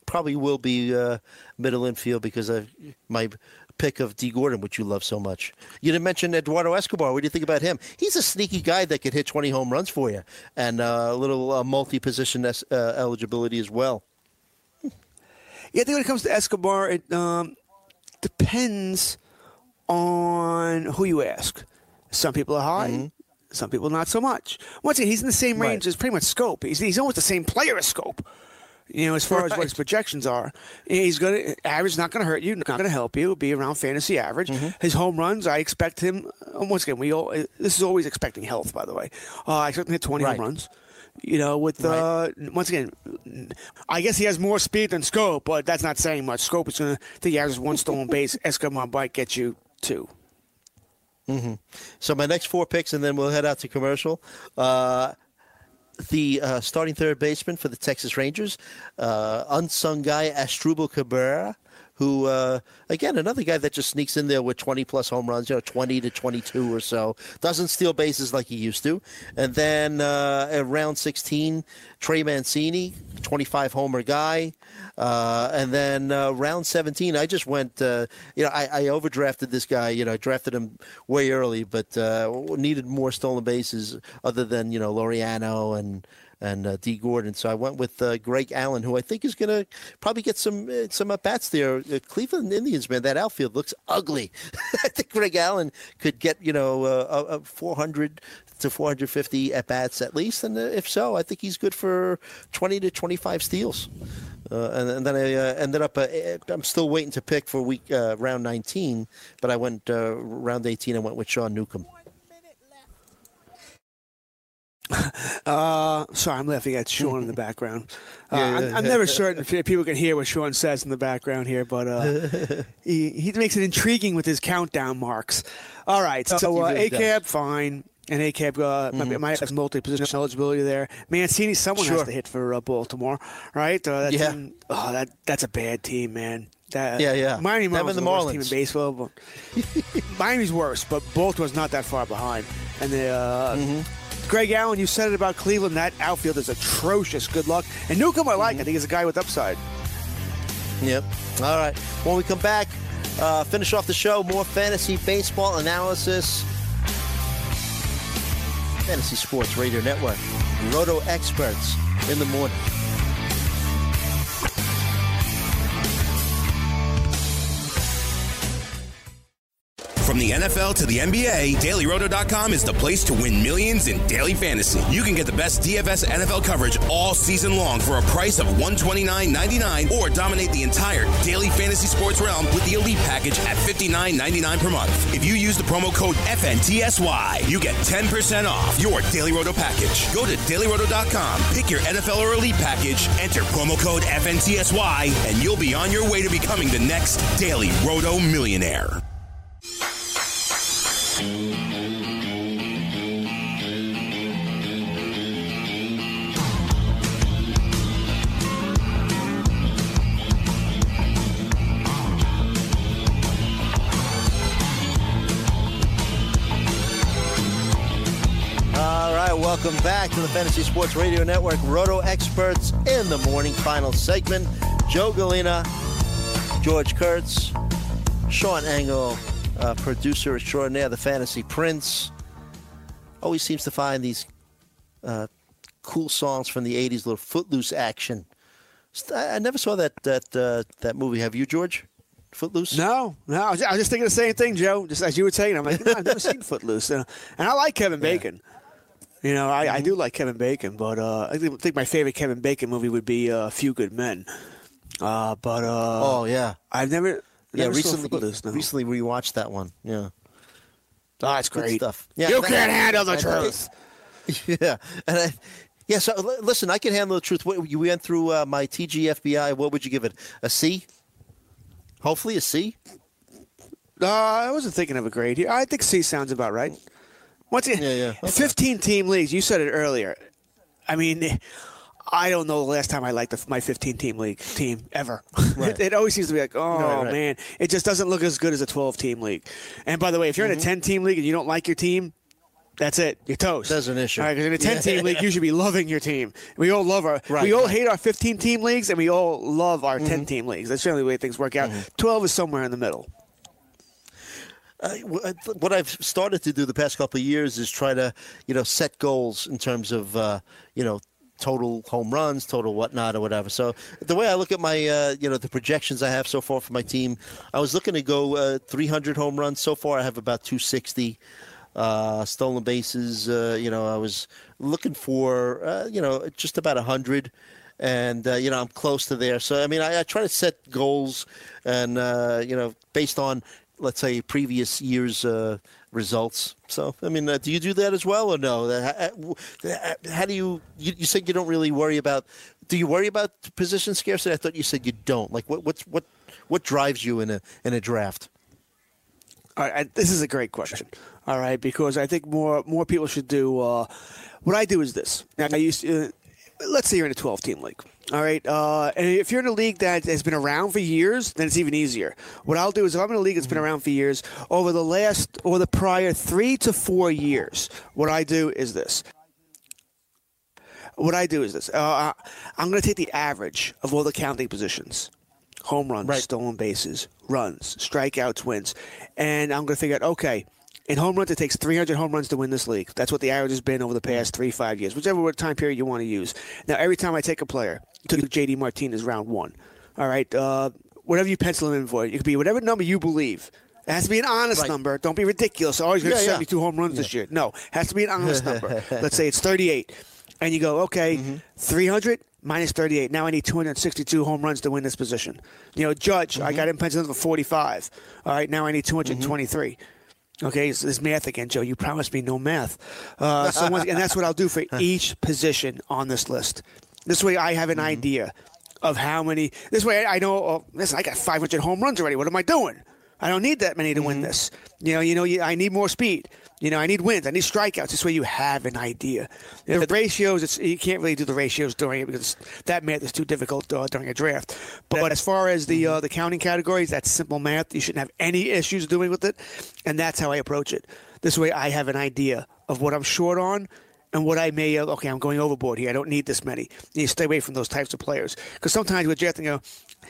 probably will be uh, middle infield because of my pick of D. Gordon, which you love so much. You didn't mention Eduardo Escobar. What do you think about him? He's a sneaky guy that could hit twenty home runs for you, and uh, a little uh, multi-position uh, eligibility as well. Yeah, I think when it comes to Escobar, it um, depends on who you ask. Some people are high, mm-hmm. some people not so much. Once again, he's in the same range right. as pretty much Scope. He's, he's almost the same player as Scope. You know, as far right. as what his projections are, he's going to average. Not going to hurt you. Not going to help you. Be around fantasy average. Mm-hmm. His home runs, I expect him. Once again, we all. This is always expecting health. By the way, uh, I expect him to hit twenty right. home runs. You know, with uh, right. once again, I guess he has more speed than Scope, but that's not saying much. Scope is going to think he averages one stolen base. Escobar might get you two. Mm-hmm. So my next four picks, and then we'll head out to commercial. Uh, the uh, starting third baseman for the Texas Rangers, uh, unsung guy Asdrubal Cabrera, who, uh, again, another guy that just sneaks in there with twenty-plus home runs, you know, twenty to twenty-two or so. Doesn't steal bases like he used to. And then uh, at round sixteen, Trey Mancini, twenty-five homer guy. Uh, and then uh, round seventeen, I just went, uh, you know, I, I overdrafted this guy. You know, I drafted him way early, but uh, needed more stolen bases other than, you know, Laureano and and uh, D. Gordon. So I went with uh, Greg Allen, who I think is going to probably get some uh, some at-bats there. Uh, Cleveland Indians, man, that outfield looks ugly. I think Greg Allen could get, you know, uh, uh, four hundred to four hundred fifty at-bats at least. And uh, if so, I think he's good for twenty to twenty-five steals. Uh, and, and then I uh, ended up, uh, I'm still waiting to pick for week uh, round nineteen, but I went uh, round eighteen, I went with Sean Newcomb. Uh, sorry, I'm laughing at Sean in the background. Uh, yeah, I'm, I'm never certain if people can hear what Sean says in the background here, but uh, he, he makes it intriguing with his countdown marks. All right, so uh, A C A B, fine. And A C A B uh, mm-hmm. might have multi-position eligibility there. Mancini, someone sure. has to hit for uh, Baltimore, right? Uh, that yeah. Team, oh, that that's a bad team, man. That, yeah, yeah. Miami Marlins the, the worst team in baseball. But Miami's worse, but Baltimore's not that far behind. And the uh, mm-hmm. Greg Allen, you said it about Cleveland. That outfield is atrocious. Good luck. And Newcomb, I like. Mm-hmm. I think he's a guy with upside. Yep. All right. When we come back, uh, finish off the show, more fantasy baseball analysis. Fantasy Sports Radio Network. Roto Experts in the morning. From the N F L to the N B A, Daily Roto dot com is the place to win millions in daily fantasy. You can get the best D F S N F L coverage all season long for a price of one hundred twenty-nine ninety-nine, or dominate the entire daily fantasy sports realm with the Elite package at fifty-nine ninety-nine per month. If you use the promo code F N T S Y, you get ten percent off your Daily Roto package. Go to Daily Roto dot com, pick your N F L or Elite package, enter promo code F N T S Y, and you'll be on your way to becoming the next Daily Roto millionaire. All right, welcome back to the Fantasy Sports Radio Network. Roto Experts in the morning, final segment. Joe Galena, George Kurtz, Sean Engel, uh, producer extraordinaire, the Fantasy Prince. Always seems to find these uh, cool songs from the eighties, little Footloose action. I, I never saw that that uh, that movie. Have you, George? Footloose? No, no. I was just thinking the same thing, Joe. Just as you were saying, I'm like, no, I've never seen Footloose, uh, and I like Kevin Bacon. Yeah. You know, I, mm-hmm. I do like Kevin Bacon, but uh, I think my favorite Kevin Bacon movie would be uh, A Few Good Men. Uh, but uh, oh yeah, I've never, yeah never recently Footloose, no. recently rewatched that one. Yeah, oh, that's great Good stuff. Yeah, you that, can't handle the I, truth. I, yeah, and I, yeah. So listen, I can handle the truth. You went through uh, my T G F B I. What would you give it? A C? Hopefully a C. Uh, I wasn't thinking of a grade here. I think C sounds about right. What's it? Yeah, yeah. Okay. fifteen-team leagues. You said it earlier. I mean, I don't know the last time I liked the, my fifteen-team league team ever. Right. it, it always seems to be like, oh, right, right. man, it just doesn't look as good as a twelve-team league. And by the way, if you're mm-hmm. in a ten-team league and you don't like your team, That's it. You're toast. That's an issue. All right, because in a ten-team Yeah. league, you should be loving your team. We all love our. Right, we all right. hate our fifteen-team leagues, and we all love our Mhm. ten-team leagues. That's generally the way things work out. Mm-hmm. twelve is somewhere in the middle. Uh, what I've started to do the past couple of years is try to, you know, set goals in terms of, uh, you know, total home runs, total whatnot or whatever. So the way I look at my, uh, you know, the projections I have so far for my team, I was looking to go uh, three hundred home runs. So far I have about two sixty. Uh, stolen bases, uh, you know, I was looking for, uh, you know, just about one hundred. And, uh, you know, I'm close to there. So, I mean, I, I try to set goals and, uh, you know, based on, let's say, previous year's uh, results. So, I mean, uh, do you do that as well or no? How, how do you, you, you said you don't really worry about, do you worry about position scarcity? I thought you said you don't. Like, what what's, what what drives you in a in a draft? All right, I, this is a great question. All right, because I think more more people should do. Uh, what I do is this. Now, I used to, uh, let's say you're in a twelve-team league. All right, uh, and if you're in a league that has been around for years, then it's even easier. What I'll do is, if I'm in a league that's been around for years, over the last or the prior three to four years, what I do is this. What I do is this. Uh, I'm going to take the average of all the counting positions. Home runs, right. Stolen bases, runs, strikeouts, wins. And I'm going to figure out, okay, in home runs, it takes three hundred home runs to win this league. That's what the average has been over the past three, five years, whichever time period you want to use. Now, every time I take a player, took J D Martinez round one. All right, uh, whatever you pencil him in for, it could be whatever number you believe. It has to be an honest right. number. Don't be ridiculous. Oh, he's going to yeah, seventy-two yeah. home runs yeah. this year. No, it has to be an honest number. Let's say it's thirty-eight. And you go, okay, mm-hmm. three hundred minus thirty-eight. Now I need two hundred sixty-two home runs to win this position. You know, Judge, mm-hmm. I got him penciled in for forty-five. All right, now I need two hundred twenty-three. Mm-hmm. Okay, so this math again, Joe. You promised me no math. Uh, so once, and that's what I'll do for each position on this list. This way I have an mm-hmm. idea of how many. This way I know, oh, listen, I got five hundred home runs already. What am I doing? I don't need that many to mm-hmm. win this. You know, you know, I need more speed. You know, I need wins. I need strikeouts. This way you have an idea. You know, the ratios, it's, you can't really do the ratios during it because that math is too difficult uh, during a draft. But, but as far as the uh, the counting categories, that's simple math. You shouldn't have any issues doing with it. And that's how I approach it. This way I have an idea of what I'm short on and what I may have. Okay, I'm going overboard here. I don't need this many. You stay away from those types of players. Because sometimes with drafting, you know,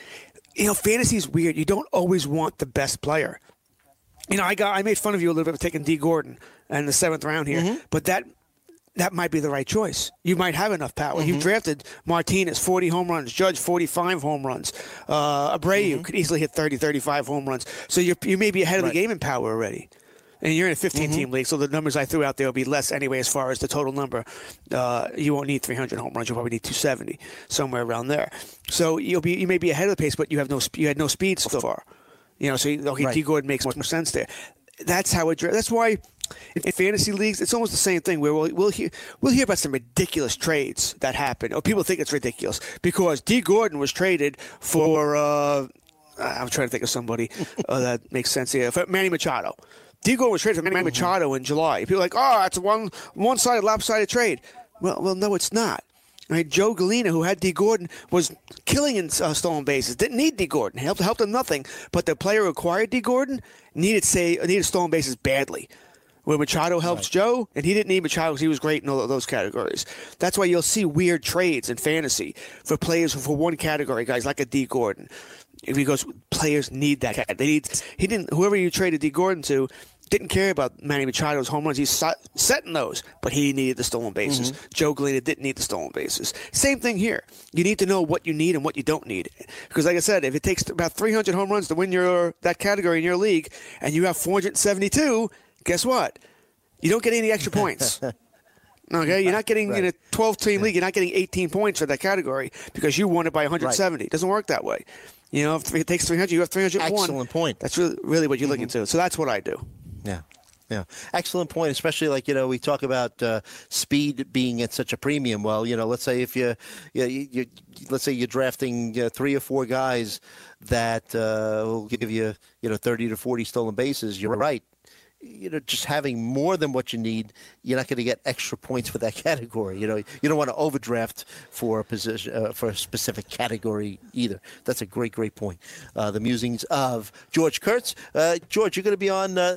you know, fantasy is weird. You don't always want the best player. You know, I got I made fun of you a little bit for taking D. Gordon in the seventh round here, mm-hmm. but that that might be the right choice. You might have enough power. Mm-hmm. You've drafted Martinez, forty home runs, Judge, forty-five home runs. Uh, Abreu mm-hmm. could easily hit thirty, thirty-five home runs. So you you may be ahead of right. the game in power already. And you're in a fifteen-team mm-hmm. league, so the numbers I threw out there will be less anyway as far as the total number. Uh, you won't need three hundred home runs. You'll probably need two seventy, somewhere around there. So you'll be you may be ahead of the pace, but you have no you had no speed so far. You know, so okay, right. D. Gordon makes more sense there. That's how it. That's why in fantasy leagues, it's almost the same thing. Where we'll we'll hear we'll hear about some ridiculous trades that happen, or people think it's ridiculous because D. Gordon was traded for. Uh, I'm trying to think of somebody uh, that makes sense here. For Manny Machado. D. Gordon was traded for Manny Machado in July. People are like, oh, that's a one one sided, lopsided trade. Well, well, no, it's not. Right, Joe Galena, who had D. Gordon, was killing in uh, stolen bases. Didn't need D. Gordon. Helped helped him nothing. But the player who acquired D. Gordon needed say needed stolen bases badly. Where Machado helps right. Joe, and he didn't need Machado because he was great in all of those categories. That's why you'll see weird trades in fantasy for players for one category, guys like a D. Gordon. Because players need that. They need he didn't. Whoever you traded D. Gordon to. Didn't care about Manny Machado's home runs. He's setting those, but he needed the stolen bases. Mm-hmm. Joe Galena didn't need the stolen bases. Same thing here. You need to know what you need and what you don't need. Because like I said, if it takes about three hundred home runs to win your that category in your league, and you have four hundred seventy-two, guess what? You don't get any extra points. Okay, you're not getting right. in a twelve-team league. You're not getting eighteen points for that category because you won it by one hundred seventy. Right. It doesn't work that way. You know, if it takes three hundred, you have three hundred one. Excellent point. That's really, really what you're mm-hmm. looking to. So that's what I do. Yeah. Yeah. Excellent point, especially like, you know, we talk about uh, speed being at such a premium. Well, you know, let's say if you, you, you, you let's say you're drafting uh, three or four guys that uh, will give you, you know, thirty to forty stolen bases. You're right. You know, just having more than what you need, you're not going to get extra points for that category. You know, you don't want to overdraft for a position uh, for a specific category either. That's a great, great point. Uh, the musings of George Kurtz. Uh, George, you're going to be on. Uh,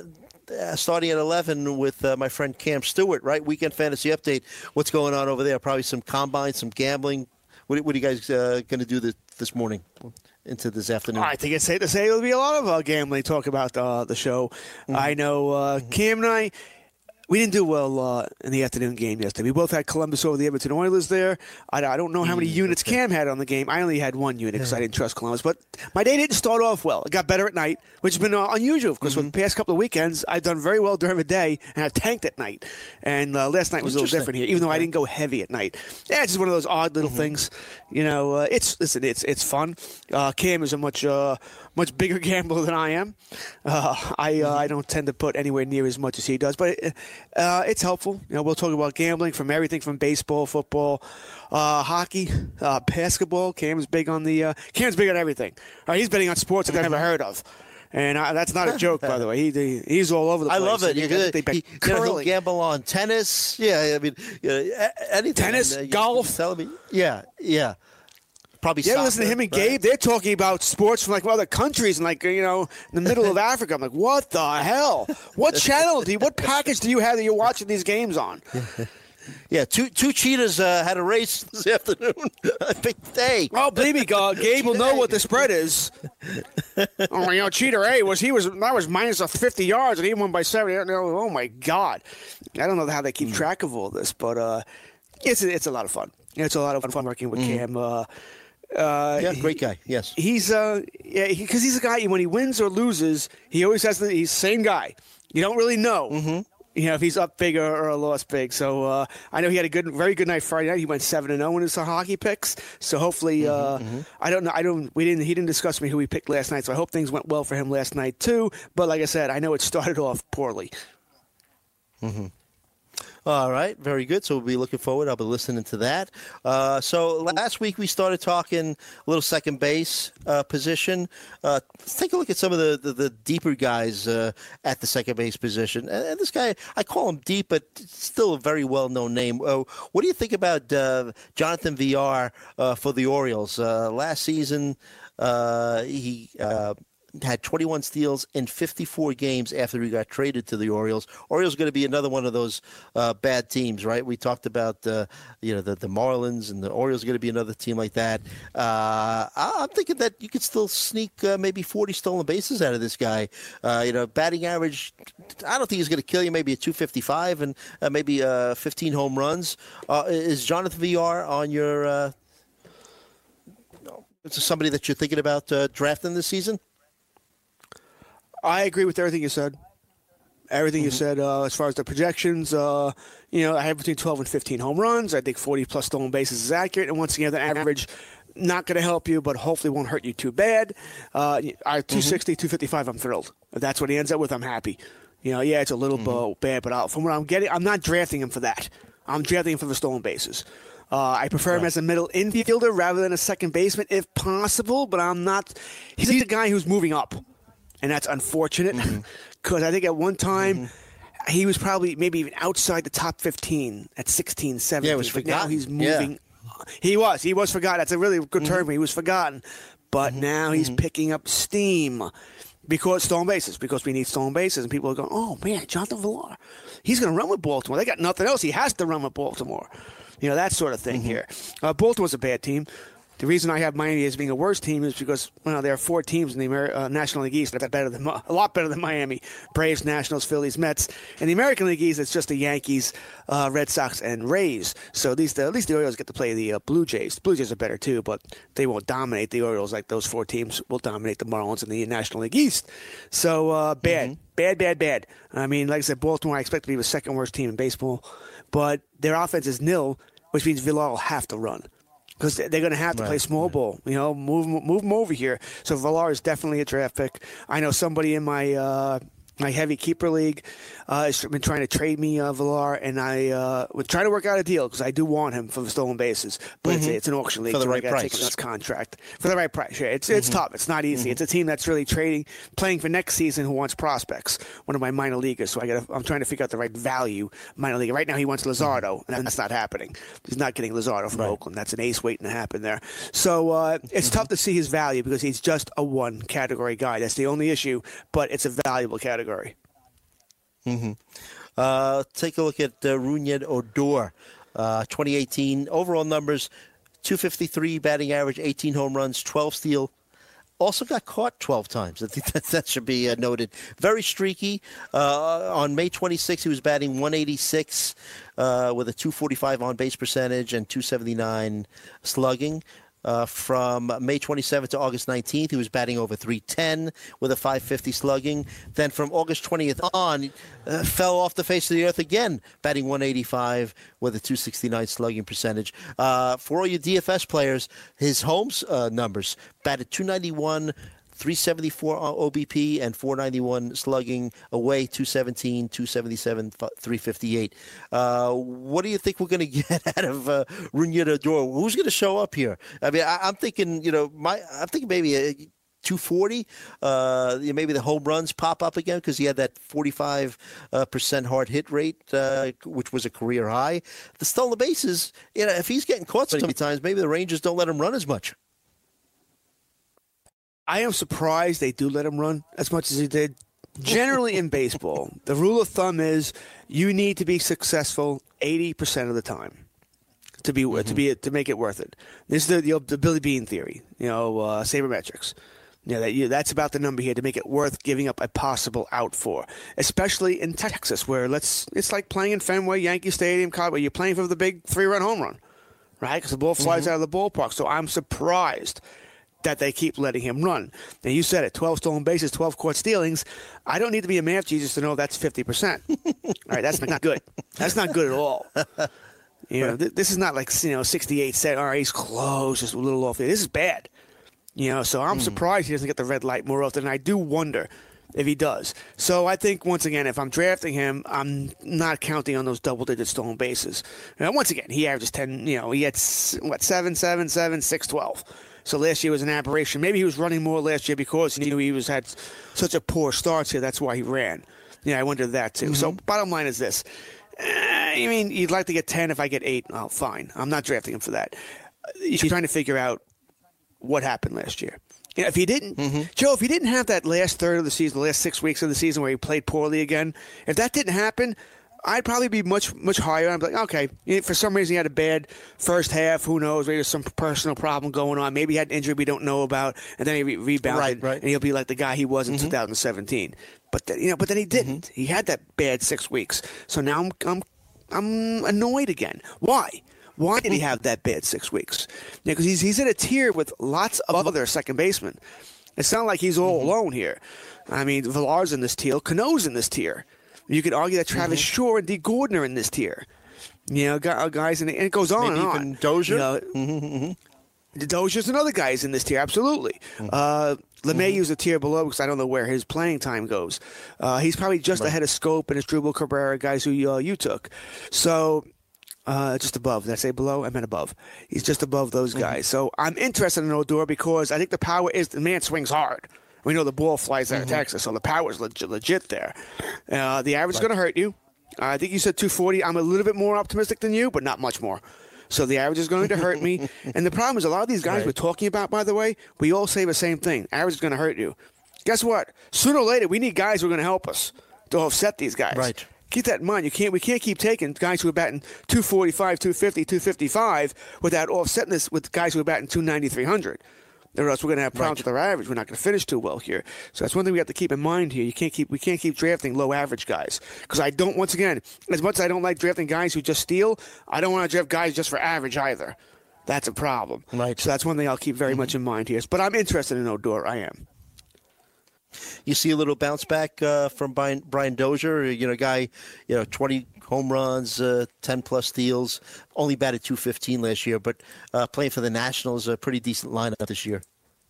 uh, starting at eleven with uh, my friend Cam Stewart, right? Weekend Fantasy Update. What's going on over there? Probably some combine, some gambling. What, what are you guys uh, going to do this, this morning into this afternoon? I think it's safe to say there'll be a lot of uh, gambling talk about uh, the show. Mm-hmm. I know uh, mm-hmm. Cam and I, we didn't do well uh, in the afternoon game yesterday. We both had Columbus over the Edmonton Oilers there. I, I don't know how many units Cam had on the game. I only had one unit because I didn't trust Columbus. But my day didn't start off well. It got better at night, which has been uh, unusual because mm-hmm. for the past couple of weekends, I've done very well during the day and I've tanked at night. And uh, last night was a little different here, even though I didn't go heavy at night. Yeah, it's just one of those odd little mm-hmm. things. You know, uh, it's listen, it's it's fun. Uh, Cam is a much uh, much bigger gambler than I am. Uh, I uh, I don't tend to put anywhere near as much as he does, but it, uh, it's helpful. You know, we'll talk about gambling from everything from baseball, football, uh, hockey, uh, basketball. Cam's big on the uh, Cam's big on everything. Uh, he's betting on sports that I've never heard of. And I, that's not a joke, by the way. He, he he's all over the place. I love it. He, he, they he, he'll gamble on tennis. Yeah, I mean, uh, anything. Tennis, uh, golf. Me, yeah, yeah. Probably. Yeah, soccer, listen to him and right? Gabe. They're talking about sports from like other countries and like you know in the middle of Africa. I'm like, what the hell? What channel do you? What package do you have that you're watching these games on? Yeah, two two cheetahs uh, had a race this afternoon. Big day. Oh, believe me, God, Gabe will know what the spread is. Oh, you know, cheetah A was he was that was minus a fifty yards and he won by seventy. Oh my God, I don't know how they keep track of all this, but uh, it's it's a lot of fun. It's a lot of fun working with mm. Cam. Uh, uh, yeah, great guy. Yes, he's uh, yeah, because he, he's a guy. When he wins or loses, he always has the he's the same guy. You don't really know. Mm-hmm. You know, if he's up big or, or lost big. So uh, I know he had a good, very good night Friday night. He went seven and zero in his hockey picks. So hopefully, uh, mm-hmm, mm-hmm. I don't know. I don't. We didn't. He didn't discuss me who he picked last night. So I hope things went well for him last night too. But like I said, I know it started off poorly. Mm-hmm. All right, very good. So we'll be looking forward. I'll be listening to that. Uh, so last week we started talking a little second base uh, position. Uh, let's take a look at some of the, the, the deeper guys uh, at the second base position. And, and this guy, I call him deep, but still a very well-known name. Uh, what do you think about uh, Jonathan Villar uh, for the Orioles? Uh, last season, uh, he uh, had twenty-one steals in fifty-four games after he got traded to the Orioles. Orioles are going to be another one of those uh, bad teams, right? We talked about uh, you know the, the Marlins, and the Orioles are going to be another team like that. Uh, I'm thinking that you could still sneak uh, maybe forty stolen bases out of this guy. Uh, you know, batting average, I don't think he's going to kill you. Maybe a two fifty-five and uh, maybe uh, fifteen home runs. Uh, is Jonathan Villar on your? Uh, is somebody that you're thinking about uh, drafting this season? I agree with everything you said. Everything mm-hmm. you said uh, as far as the projections. Uh, you know, I have between twelve and fifteen home runs. I think forty plus stolen bases is accurate. And once again, the average, not going to help you, but hopefully won't hurt you too bad. Uh, I two sixty, mm-hmm. two fifty-five, I'm thrilled. If that's what he ends up with, I'm happy. You know, yeah, it's a little mm-hmm. bad, but I'll, from what I'm getting, I'm not drafting him for that. I'm drafting him for the stolen bases. Uh, I prefer right. him as a middle infielder rather than a second baseman if possible, but I'm not. He's the guy who's moving up. And that's unfortunate because mm-hmm. I think at one time mm-hmm. he was probably maybe even outside the top fifteen at sixteen, seventeen. Yeah, it was but forgotten. Now he's moving. Yeah. He was. He was forgotten. That's a really good term. Mm-hmm. He was forgotten. But mm-hmm. now he's mm-hmm. picking up steam because stolen bases, because we need stolen bases. And people are going, oh, man, Jonathan Villar, he's going to run with Baltimore. They got nothing else. He has to run with Baltimore. You know, that sort of thing mm-hmm. here. Uh, Baltimore's a bad team. The reason I have Miami as being a worse team is because well, there are four teams in the Amer- uh, National League East that are better than a lot better than Miami: Braves, Nationals, Phillies, Mets. In the American League East, it's just the Yankees, uh, Red Sox, and Rays. So these, at least the Orioles get to play the uh, Blue Jays. The Blue Jays are better too, but they won't dominate the Orioles like those four teams will dominate the Marlins in the National League East. So uh, bad, mm-hmm. bad, bad, bad. I mean, like I said, Baltimore I expect to be the second worst team in baseball, but their offense is nil, which means Villar will have to run. Because they're going to have to right. play small ball, you know, move move them over here. So Villar is definitely a draft pick. I know somebody in my uh, my heavy keeper league uh, has been trying to trade me uh, Villar, and I uh, was trying to work out a deal because I do want him for the stolen bases. But mm-hmm. it's, it's an auction league, for the so right I got to take this contract for the right price. Yeah, it's mm-hmm. it's tough. It's not easy. Mm-hmm. It's a team that's really trading, playing for next season who wants prospects. One of my minor leaguers, so I got I'm trying to figure out the right value minor league. Right now, he wants Luzardo, and that's not happening. He's not getting Luzardo from right. Oakland. That's an ace waiting to happen there. So uh, it's mm-hmm. tough to see his value because he's just a one category guy. That's the only issue, but it's a valuable category. Mm-hmm. Uh, take a look at uh, Rougned Odor, uh, twenty eighteen overall numbers: two fifty-three batting average, eighteen home runs, twelve steal. Also got caught twelve times. I think that, that should be uh, noted. Very streaky. Uh, on May twenty-sixth, he was batting one eighty-six uh, with a two forty-five on-base percentage and two seventy-nine slugging. Uh, from May twenty-seventh to August nineteenth, he was batting over three ten with a five fifty slugging. Then from August twentieth on, uh, fell off the face of the earth again, batting one eighty-five with a two sixty-nine slugging percentage. Uh, for all you D F S players, his homes uh, numbers, batted two ninety-one, three seventy-four O B P, and four ninety-one slugging, away two seventeen, two seventy-seven, three fifty-eight. Uh, what do you think we're going to get out of uh, Rougned Odor? Who's going to show up here? I mean, I, I'm thinking, you know, my I'm thinking maybe a two forty. Uh, maybe the home runs pop up again because he had that forty-five percent hard hit rate, uh, which was a career high. The stolen bases, you know, if he's getting caught so many times, maybe the Rangers don't let him run as much. I am surprised they do let him run as much as he did. Generally in baseball, the rule of thumb is you need to be successful eighty percent of the time to be mm-hmm. to be to make it worth it. This is the, the Billy Bean theory, you know, uh, sabermetrics. You know, that you, that's about the number here to make it worth giving up a possible out for, especially in Texas, where let's it's like playing in Fenway, Yankee Stadium, where you're playing for the big three-run home run, right? Because the ball flies mm-hmm. out of the ballpark. So I'm surprised that they keep letting him run. Now, you said it, twelve stolen bases, twelve caught stealings. I don't need to be a math Jesus to know that's fifty percent. All right, that's not good. That's not good at all. You know, th- this is not like, you know, sixty-eight, set. All right, he's close, just a little off. This is bad. You know, so I'm mm. surprised he doesn't get the red light more often, and I do wonder if he does. So I think, once again, if I'm drafting him, I'm not counting on those double-digit stolen bases. Now, once again, he averages ten, you know, he had, what, seven, seven, seven, six, twelve. So last year was an aberration. Maybe he was running more last year because he knew he was had such a poor start here. That's why he ran. Yeah, I wondered that too. Mm-hmm. So bottom line is this. Uh, I mean, you'd like to get ten. If I get eight, oh, fine. I'm not drafting him for that. You're trying to figure out what happened last year. You know, if he didn't, mm-hmm. Joe, if he didn't have that last third of the season, the last six weeks of the season where he played poorly again, if that didn't happen, I'd probably be much, much higher. I'm like, okay, for some reason he had a bad first half. Who knows? Maybe there's some personal problem going on. Maybe he had an injury we don't know about, and then he re- rebounded, right, right. and he'll be like the guy he was in mm-hmm. two thousand seventeen. But the, you know, but then he didn't. Mm-hmm. He had that bad six weeks. So now I'm, I'm, I'm annoyed again. Why? Why did he have that bad six weeks? Because yeah, he's he's in a tier with lots of other second basemen. It's not like he's all mm-hmm. alone here. I mean, Villar's in this tier. Cano's in this tier. You could argue that Travis mm-hmm. Shaw and D. Gordon are in this tier. You know, guys, and it goes on Maybe and on. Even Dozier? You know, mm-hmm. Dozier's another guy's in this tier, absolutely. Mm-hmm. Uh, LeMahieu's a tier below because I don't know where his playing time goes. Uh, he's probably just right. ahead of Scope and Asdrubal Cabrera, guys who uh, you took. So, uh, just above. Did I say below? I meant above. He's just above those guys. Mm-hmm. So I'm interested in Odor because I think the power is the man swings hard. We know the ball flies out mm-hmm. of Texas, so the power is legit, legit there. Uh, the average is right. going to hurt you. Uh, I think you said two forty. I'm a little bit more optimistic than you, but not much more. So the average is going to hurt me. And the problem is a lot of these guys right. we're talking about, by the way, we all say the same thing. Average is going to hurt you. Guess what? Sooner or later, we need guys who are going to help us to offset these guys. Right. Keep that in mind. You can't. We can't keep taking guys who are batting two forty-five, two fifty, two fifty-five without offsetting this with guys who are batting two ninety, three hundred. Or else we're going to have problems right. with our average. We're not going to finish too well here. So that's one thing we have to keep in mind here. You can't keep we can't keep drafting low average guys because I don't. Once again, as much as I don't like drafting guys who just steal, I don't want to draft guys just for average either. That's a problem. Right. So that's one thing I'll keep very mm-hmm. much in mind here. But I'm interested in Odor. I am. You see a little bounce back uh, from Brian, Brian Dozier, you know, guy, you know, twenty home runs, uh, ten plus steals, only batted two fifteen last year, but uh, playing for the Nationals, a pretty decent lineup this year.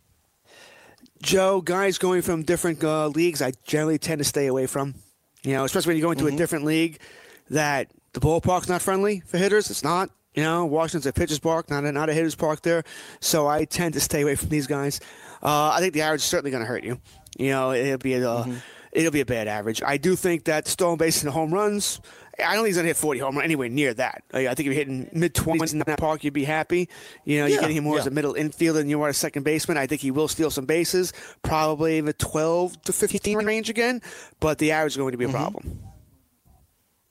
Joe, guys going from different uh, leagues, I generally tend to stay away from. You know, especially when you go into mm-hmm. a different league that the ballpark's not friendly for hitters. It's not. You know, Washington's a pitcher's park, not a, not a hitter's park there. So I tend to stay away from these guys. Uh, I think the average is certainly going to hurt you. You know, it'll be a uh, mm-hmm. it'll be a bad average. I do think that stolen bases and home runs, I don't think he's going to hit forty home runs anywhere near that. I think if you're hitting mid-twenties in that park, you'd be happy. You know, yeah, you're getting him more yeah. as a middle infielder than you are a second baseman. I think he will steal some bases, probably in the twelve to fifteen range again, but the average is going to be a mm-hmm. problem.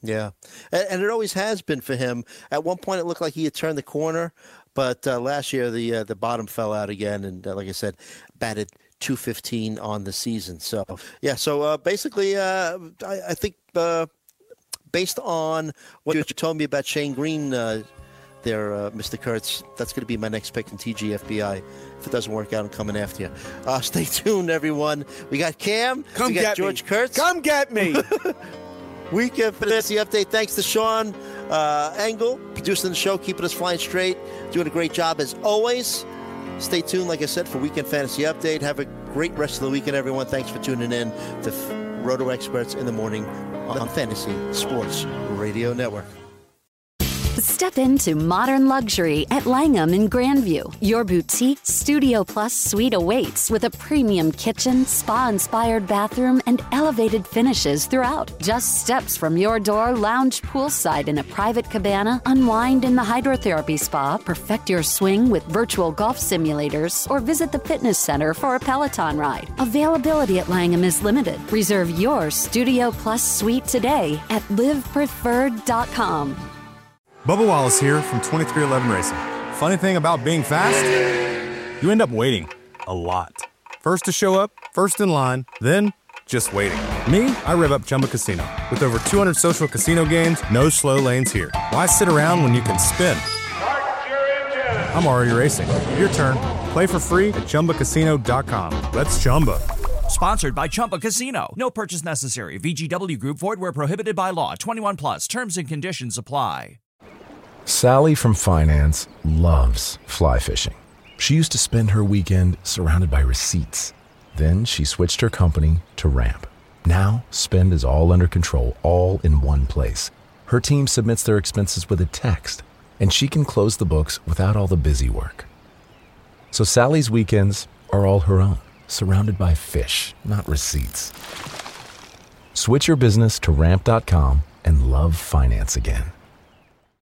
Yeah, and, and it always has been for him. At one point, it looked like he had turned the corner, but uh, last year the uh, the bottom fell out again, and uh, like I said, batted two fifteen on the season. So yeah, so uh, basically, uh, I, I think uh, based on what you told me about Shane Green uh, there, uh, Mister Kurtz, that's going to be my next pick in T G F B I. If it doesn't work out, I'm coming after you. Uh, stay tuned, everyone. We got Cam. Come we got get George me. Kurtz. Come get me. Weekend Fantasy Update. Thanks to Sean uh, Engel, producing the show, keeping us flying straight, doing a great job as always. Stay tuned, like I said, for Weekend Fantasy Update. Have a great rest of the weekend, everyone. Thanks for tuning in to Roto Experts in the Morning on Fantasy Sports Radio Network. Step into modern luxury at Langham in Grandview. Your boutique Studio Plus suite awaits with a premium kitchen, spa-inspired bathroom, and elevated finishes throughout. Just steps from your door, lounge poolside in a private cabana, unwind in the hydrotherapy spa, perfect your swing with virtual golf simulators, or visit the fitness center for a Peloton ride. Availability at Langham is limited. Reserve your Studio Plus suite today at live preferred dot com. Bubba Wallace here from twenty-three eleven Racing. Funny thing about being fast, you end up waiting a lot. First to show up, first in line, then just waiting. Me, I rev up Chumba Casino. With over two hundred social casino games, no slow lanes here. Why sit around when you can spin? I'm already racing. Your turn. Play for free at Chumba Casino dot com. Let's Chumba. Sponsored by Chumba Casino. No purchase necessary. V G W Group. Void where prohibited by law. twenty-one plus. Terms and conditions apply. Sally from finance loves fly fishing. She used to spend her weekend surrounded by receipts. Then she switched her company to Ramp. Now, spend is all under control, all in one place. Her team submits their expenses with a text, and she can close the books without all the busy work. So Sally's weekends are all her own, surrounded by fish, not receipts. Switch your business to ramp dot com and love finance again.